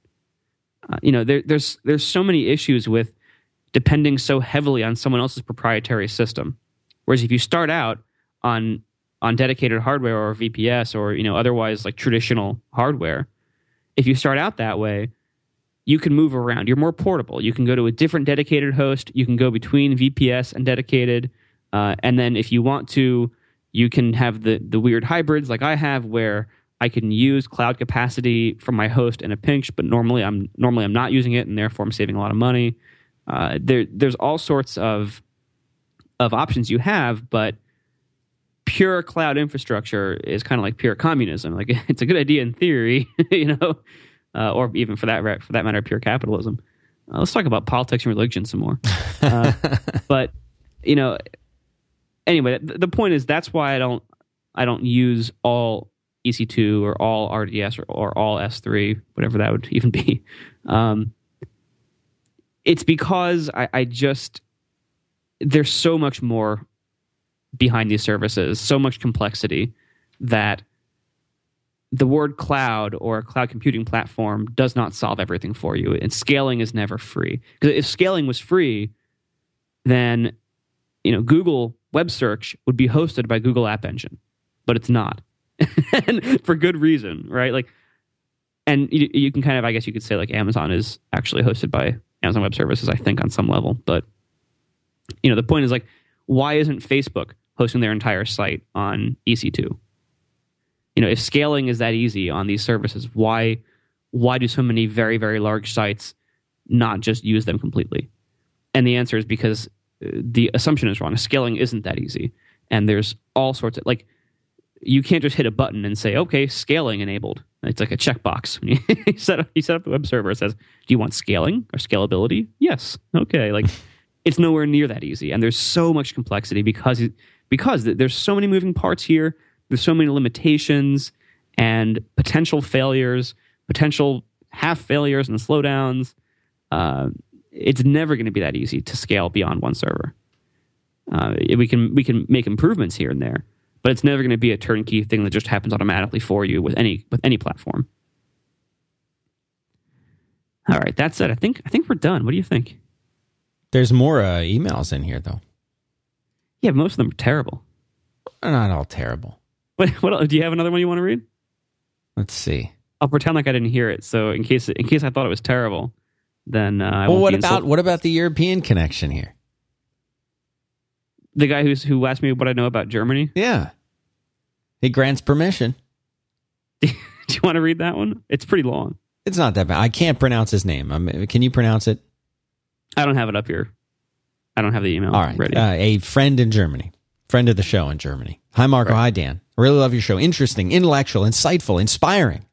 There's so many issues with depending so heavily on someone else's proprietary system. Whereas if you start out on dedicated hardware or VPS or otherwise like traditional hardware, if you start out that way, you can move around. You're more portable. You can go to a different dedicated host. You can go between VPS and dedicated. And then if you want to, you can have the weird hybrids like I have, where I can use cloud capacity from my host in a pinch, but normally I'm not using it, and therefore I'm saving a lot of money. There's all sorts of options you have, but pure cloud infrastructure is kind of like pure communism. Like, it's a good idea in theory, or even for that matter, pure capitalism. Let's talk about politics and religion some more. But anyway, the point is that's why I don't use all EC2 or all RDS or all S3, whatever that would even be. It's because I just, there's so much more behind these services, so much complexity, that the word cloud or a cloud computing platform does not solve everything for you, and scaling is never free. Because if scaling was free, then Google web search would be hosted by Google App Engine, but it's not, and for good reason, right? Like, and you can kind of, I guess you could say, like, Amazon is actually hosted by Amazon Web Services, I think, on some level. But the point is, like, why isn't Facebook hosting their entire site on EC2? If scaling is that easy on these services, why do so many very, very large sites not just use them completely? And the answer is because the assumption is wrong. Scaling isn't that easy. And there's all sorts of, like, you can't just hit a button and say, okay, scaling enabled. It's like a checkbox. you set up the web server. It says, do you want scaling or scalability? Yes. Okay. Like, it's nowhere near that easy. And there's so much complexity because there's so many moving parts here. There's so many limitations and potential failures, potential half failures and slowdowns. It's never going to be that easy to scale beyond one server. We can make improvements here and there, but it's never going to be a turnkey thing that just happens automatically for you with any platform. All right, that's it. I think we're done. What do you think? There's more emails in here, though. Yeah, most of them are terrible. Not all terrible. What do you have another one you want to read? Let's see. I'll pretend like I didn't hear it. So in case I thought it was terrible, then I won't be insulted. What about the European connection here? The guy who asked me what I know about Germany? Yeah. He grants permission. Do you want to read that one? It's pretty long. It's not that bad. I can't pronounce his name. Can you pronounce it? I don't have it up here. I don't have the email All right. ready. A friend in Germany. Friend of the show in Germany. Hi, Marco. Right. Hi, Dan. I really love your show. Interesting, intellectual, insightful, inspiring.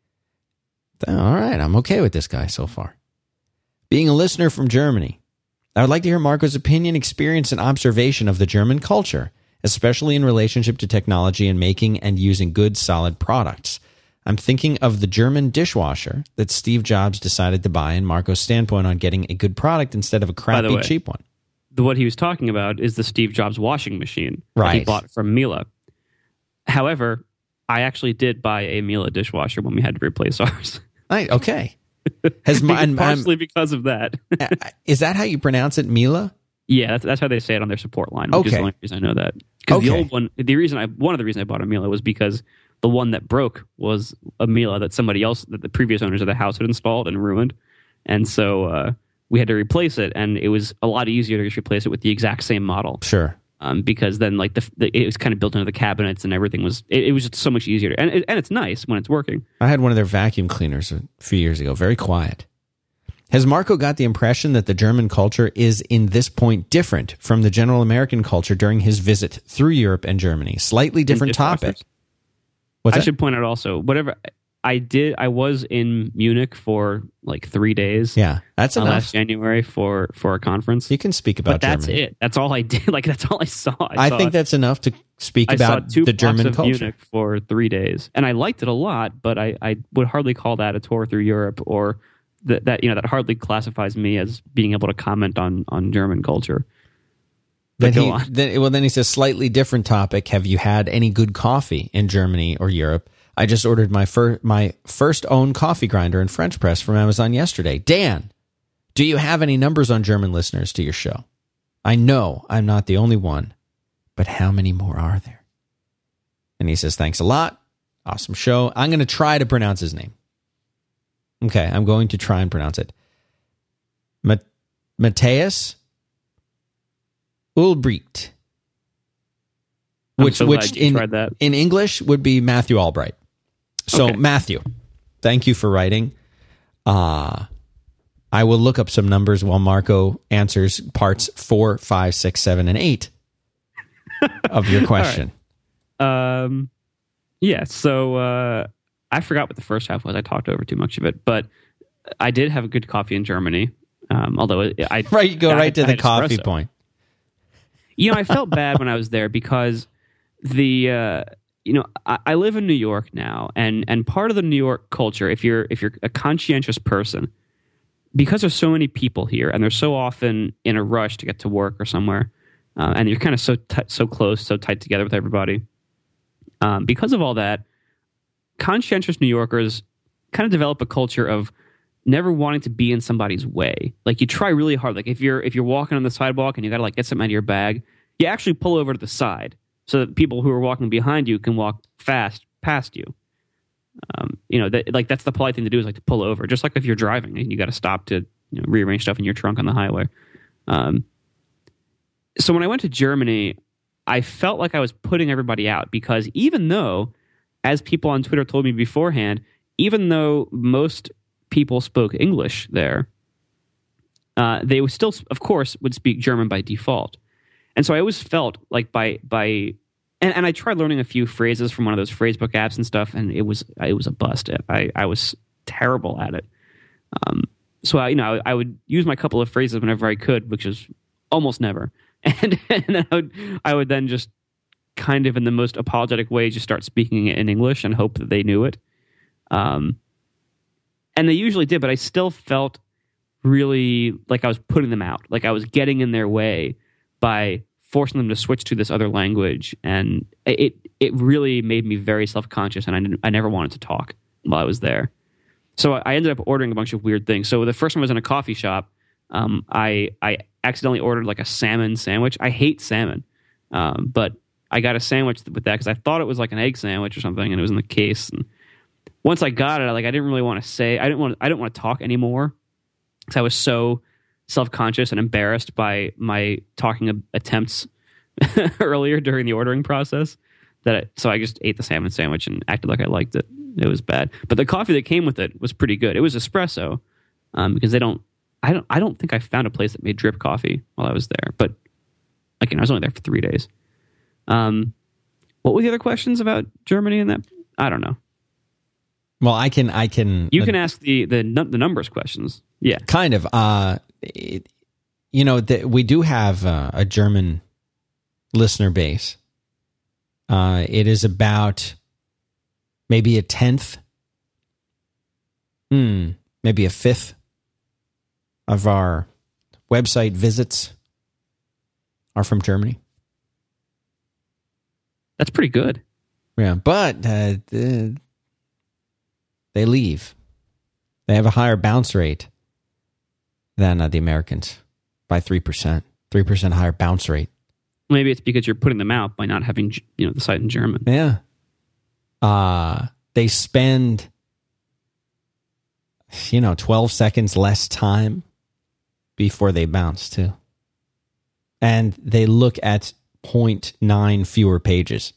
All right. I'm okay with this guy so far. Being a listener from Germany, I would like to hear Marco's opinion, experience, and observation of the German culture, especially in relationship to technology and making and using good, solid products. I'm thinking of the German dishwasher that Steve Jobs decided to buy and Marco's standpoint on getting a good product instead of a crappy, cheap one. What he was talking about is the Steve Jobs washing machine that he bought from Miele. However, I actually did buy a Miele dishwasher when we had to replace ours. Okay. Partially because of that. Is that how you pronounce it, Miele? Yeah, that's how they say it on their support line, which is the only reason I know that. Because the old one, one of the reasons I bought a Miele was because the one that broke was a Miele that the previous owners of the house had installed and ruined. And so we had to replace it, and it was a lot easier to just replace it with the exact same model. Sure. Because then, like, it was kind of built into the cabinets, and everything was. It was just so much easier, and it's nice when it's working. I had one of their vacuum cleaners a few years ago. Very quiet. Has Marco got the impression that the German culture is, in this point, different from the general American culture during his visit through Europe and Germany? Slightly different topic. I should point out also, whatever I did, I was in Munich for like 3 days. Yeah, that's enough. Last January for a conference. You can speak about Germany. But that's Germany. it. That's all I did. Like, that's all I saw. I think that's enough to speak about the German culture. I saw 2 blocks of Munich for 3 days, and I liked it a lot. But I would hardly call that a tour through Europe, or that hardly classifies me as being able to comment on German culture. Then he says, slightly different topic. Have you had any good coffee in Germany or Europe? I just ordered my first own coffee grinder and French press from Amazon yesterday. Dan, do you have any numbers on German listeners to your show? I know I'm not the only one, but how many more are there? And he says, thanks a lot. Awesome show. I'm going to try to pronounce his name. Okay, I'm going to try and pronounce it. Matthias Ulbricht. Which in English would be Matthew Albright. So, okay. Matthew, thank you for writing. I will look up some numbers while Marco answers parts 4, 5, 6, 7, and 8 of your question. Yeah, so I forgot what the first half was. I talked over too much of it. But I did have a good coffee in Germany. Although you go right to the coffee point. I felt bad when I was there because I live in New York now, and part of the New York culture, if you're a conscientious person, because there's so many people here, and they're so often in a rush to get to work or somewhere, and you're kind of so close, so tight together with everybody, Because of all that, conscientious New Yorkers kind of develop a culture of never wanting to be in somebody's way. Like, you try really hard. Like, if you're walking on the sidewalk and you got to like get something out of your bag, you actually pull over to the side so that people who are walking behind you can walk fast past you. That's the polite thing to do, is like to pull over. Just like if you're driving and you got to stop to rearrange stuff in your trunk on the highway. So when I went to Germany, I felt like I was putting everybody out, because even though, as people on Twitter told me beforehand, even though most people spoke English there, they would still, of course, would speak German by default. And so I always felt like and I tried learning a few phrases from one of those phrasebook apps and stuff, and it was a bust. I was terrible at it. So I would use my couple of phrases whenever I could, which is almost never. And then I would then just kind of in the most apologetic way just start speaking it in English and hope that they knew it. And they usually did, but I still felt really like I was putting them out, like I was getting in their way by forcing them to switch to this other language. And it really made me very self-conscious, and I never wanted to talk while I was there. So I ended up ordering a bunch of weird things. So the first one was in a coffee shop. I accidentally ordered like a salmon sandwich. I hate salmon, but I got a sandwich with that because I thought it was like an egg sandwich or something, and it was in the case. And once I got it, I didn't really want to say. I didn't want to talk anymore because I was so self-conscious and embarrassed by my talking attempts earlier during the ordering process so I just ate the salmon sandwich and acted like I liked it. It was bad, but the coffee that came with it was pretty good. It was espresso, because I don't think I found a place that made drip coffee while I was there. But again, I was only there for 3 days. What were the other questions about Germany and that? I don't know. Well, I can. You can ask the numbers questions. Yeah, kind of. We do have a German listener base. It is about maybe a tenth, maybe a fifth of our website visits are from Germany. That's pretty good. Yeah, but they leave. They have a higher bounce rate than the Americans by 3%. 3% higher bounce rate. Maybe it's because you're putting them out by not having the site in German. Yeah. They spend 12 seconds less time before they bounce too. And they look at 0.9 fewer pages.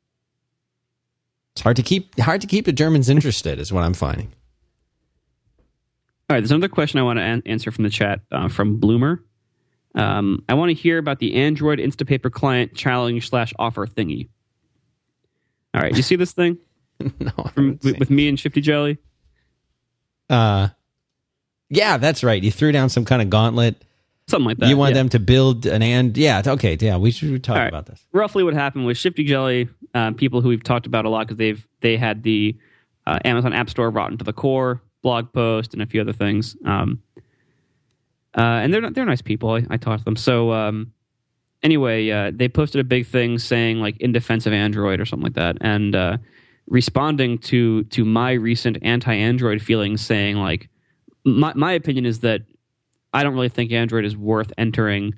It's hard to keep the Germans interested, is what I'm finding. All right, there's another question I want to answer from the chat from Bloomer. I want to hear about the Android Instapaper client challenge /offer thingy. All right, you see this thing? No, with me and Shifty Jelly? Yeah, that's right. You threw down some kind of gauntlet. Something like that. You want them to build okay. Yeah, we should talk about this. Roughly what happened was Shifty Jelly, people who we've talked about a lot because they had the Amazon App Store rotten to the core blog post and a few other things. And they're nice people. I talked to them. So anyway, they posted a big thing saying like in defense of Android or something like that, and responding to my recent anti-Android feelings, saying like my opinion is that I don't really think Android is worth developing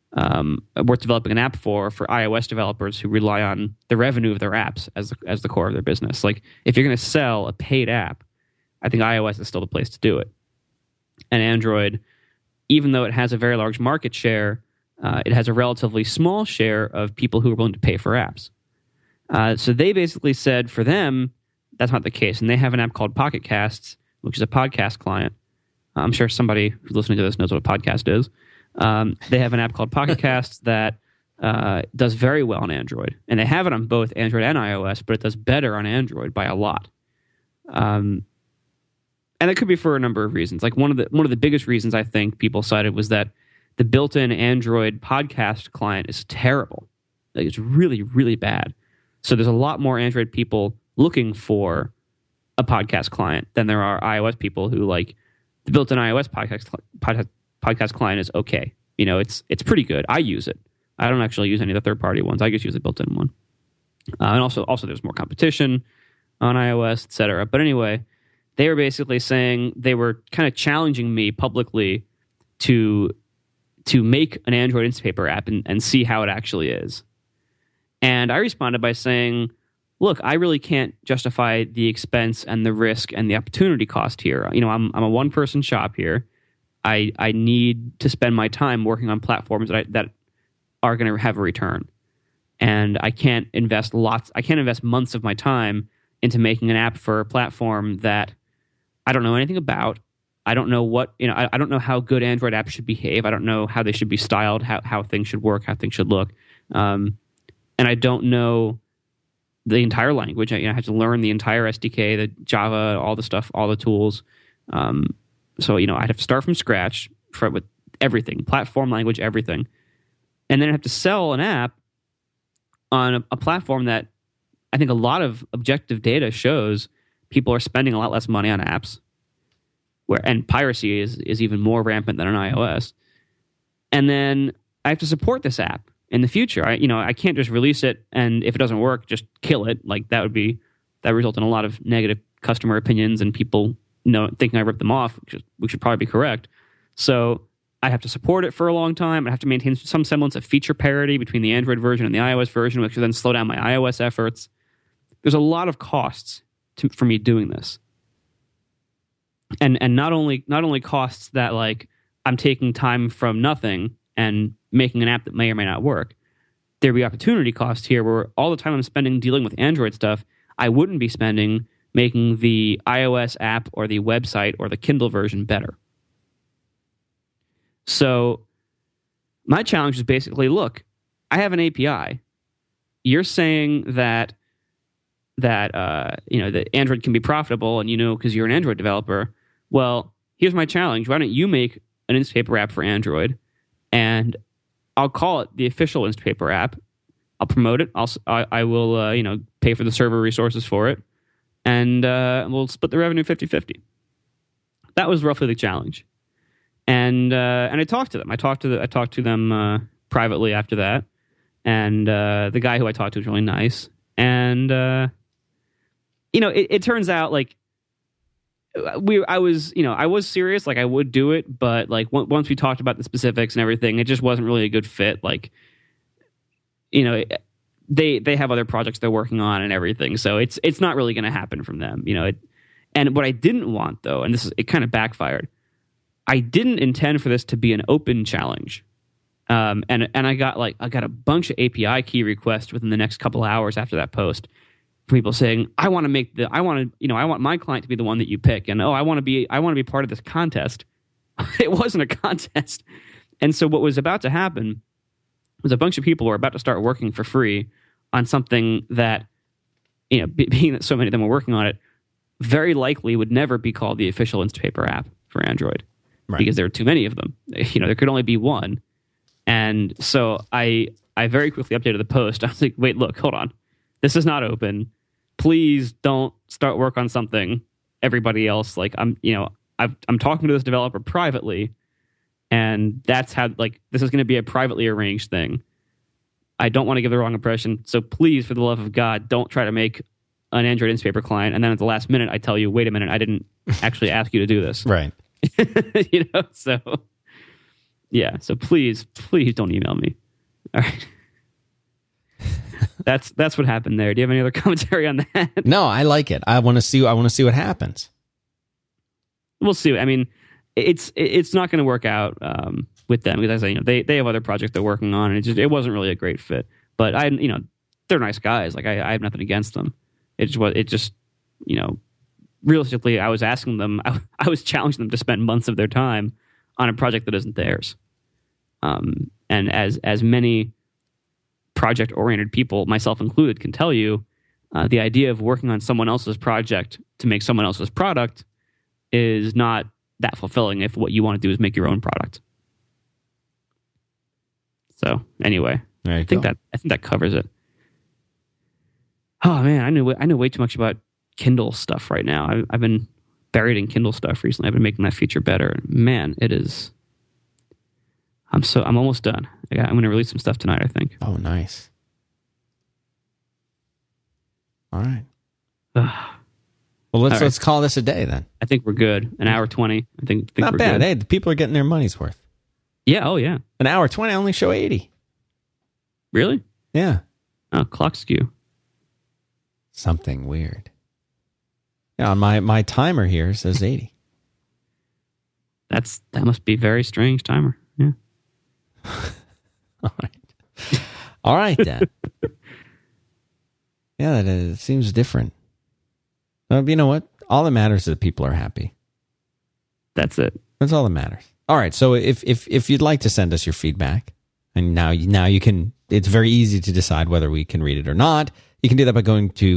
an app for iOS developers who rely on the revenue of their apps as the core of their business. Like if you're going to sell a paid app, I think iOS is still the place to do it. And Android, even though it has a very large market share, it has a relatively small share of people who are willing to pay for apps. So they basically said for them, that's not the case. And they have an app called Pocket Casts, which is a podcast client. I'm sure somebody who's listening to this knows what a podcast is. They have an app called Pocket Casts that does very well on Android. And they have it on both Android and iOS, but it does better on Android by a lot. And it could be for a number of reasons. Like one of the biggest reasons I think people cited was that the built-in Android podcast client is terrible. Like it's really, really bad. So there's a lot more Android people looking for a podcast client than there are iOS people who like the built-in iOS podcast client is okay. It's pretty good. I use it. I don't actually use any of the third-party ones. I just use the built-in one. And also there's more competition on iOS, etc. But anyway, they were basically saying they were kind of challenging me publicly to make an Android Instapaper app and see how it actually is. And I responded by saying, look, I really can't justify the expense and the risk and the opportunity cost here. You know, I'm a one-person shop here. I need to spend my time working on platforms that are going to have a return. And I can't invest months of my time into making an app for a platform that I don't know anything about. I don't know I don't know how good Android apps should behave. I don't know how they should be styled, how things should work, how things should look. And I don't know the entire language. I have to learn the entire SDK, the Java, all the stuff, all the tools. So, I'd have to start from scratch with everything, platform, language, everything. And then I have to sell an app on a platform that I think a lot of objective data shows people are spending a lot less money on apps, and piracy is even more rampant than on iOS. And then I have to support this app in the future. I can't just release it and if it doesn't work, just kill it. Like that would result in a lot of negative customer opinions and people thinking I ripped them off, which should probably be correct. So I have to support it for a long time. I have to maintain some semblance of feature parity between the Android version and the iOS version, which will then slow down my iOS efforts. There's a lot of costs for me doing this. And not only costs that like I'm taking time from nothing and making an app that may or may not work. There'd be opportunity costs here where all the time I'm spending dealing with Android stuff, I wouldn't be spending making the iOS app or the website or the Kindle version better. So my challenge is basically, look, I have an API. You're saying that that Android can be profitable, and because you're an Android developer. Well, here's my challenge. Why don't you make an Instapaper app for Android, and I'll call it the official Instapaper app. I'll promote it. I will pay for the server resources for it, and we'll split the revenue 50-50. That was roughly the challenge. And I talked to them. I talked to them privately after that, and the guy who I talked to was really nice. And it turns out like I was serious. Like I would do it, but like once we talked about the specifics and everything, it just wasn't really a good fit. Like they have other projects they're working on and everything, so it's not really going to happen from them. And what I didn't want though, and it kind of backfired. I didn't intend for this to be an open challenge, and I got a bunch of API key requests within the next couple of hours after that post from people saying, I want my client to be the one that you pick, and I want to be part of this contest. It wasn't a contest, and so what was about to happen was a bunch of people were about to start working for free on something that, being that so many of them were working on it, very likely would never be called the official Instapaper app for Android. Right. Because there are too many of them. There could only be one. And so I very quickly updated the post. I was like, wait, look, hold on. This is not open. Please don't start work on something everybody else. Like I'm talking to this developer privately, and that's how this is going to be a privately arranged thing. I don't want to give the wrong impression. So please, for the love of God, don't try to make an Android Instapaper client. And then at the last minute, I tell you, wait a minute, I didn't actually ask you to do this. Right. So yeah, so please don't email me. All right. That's what happened there. Do you have any other commentary on that? No, I like it. I want to see what happens. We'll see. I mean, it's not going to work out with them because, as I say, they have other projects they're working on, and it wasn't really a great fit. But they're nice guys. Like I have nothing against them. It just realistically, I was asking them, I was challenging them to spend months of their time on a project that isn't theirs. And as many project-oriented people, myself included, can tell you, the idea of working on someone else's project to make someone else's product is not that fulfilling if what you want to do is make your own product. So anyway, I think that covers it. Oh man, I know way too much about Kindle stuff right now. I've been buried in Kindle stuff recently. I've been making that feature better. Man, it is. I'm almost done. I'm going to release some stuff tonight, I think. Oh, nice. right. Ugh. Well, All right. let's call this a day then. I think we're good. An hour 20. I think Not we're bad. good. Hey, the people are getting their money's worth. Yeah. Oh, yeah. An hour 20, I only show 80. Really? Yeah. Oh, clock skew. Something weird. Yeah, on my timer here says 80. That must be a very strange timer. Yeah. All right. All right, then. Yeah, that seems different. You know what? All that matters is that people are happy. That's it. That's all that matters. All right. So if you'd like to send us your feedback, and now you can, it's very easy to decide whether we can read it or not. You can do that by going to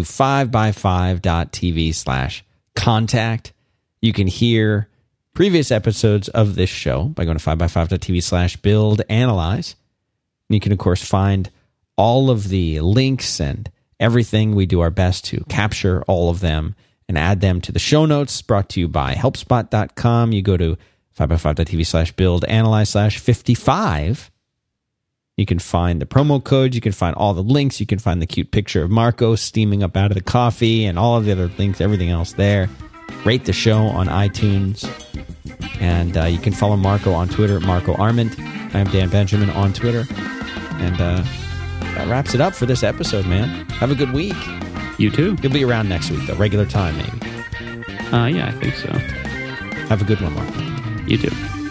5by5.tv/contact. You can hear previous episodes of this show by going to 5by5.tv/build-analyze. And you can, of course, find all of the links and everything. We do our best to capture all of them and add them to the show notes, brought to you by helpspot.com. You go to 5by5.tv/build-analyze/55. You can find the promo codes. You can find all the links. You can find the cute picture of Marco steaming up out of the coffee and all of the other links, everything else there. Rate the show on iTunes. And you can follow Marco on Twitter at Marco Arment. I am Dan Benjamin on Twitter. And that wraps it up for this episode, man. Have a good week. You too? You'll be around next week, though. Regular time, maybe. Yeah, I think so. Have a good one, Marco. You too.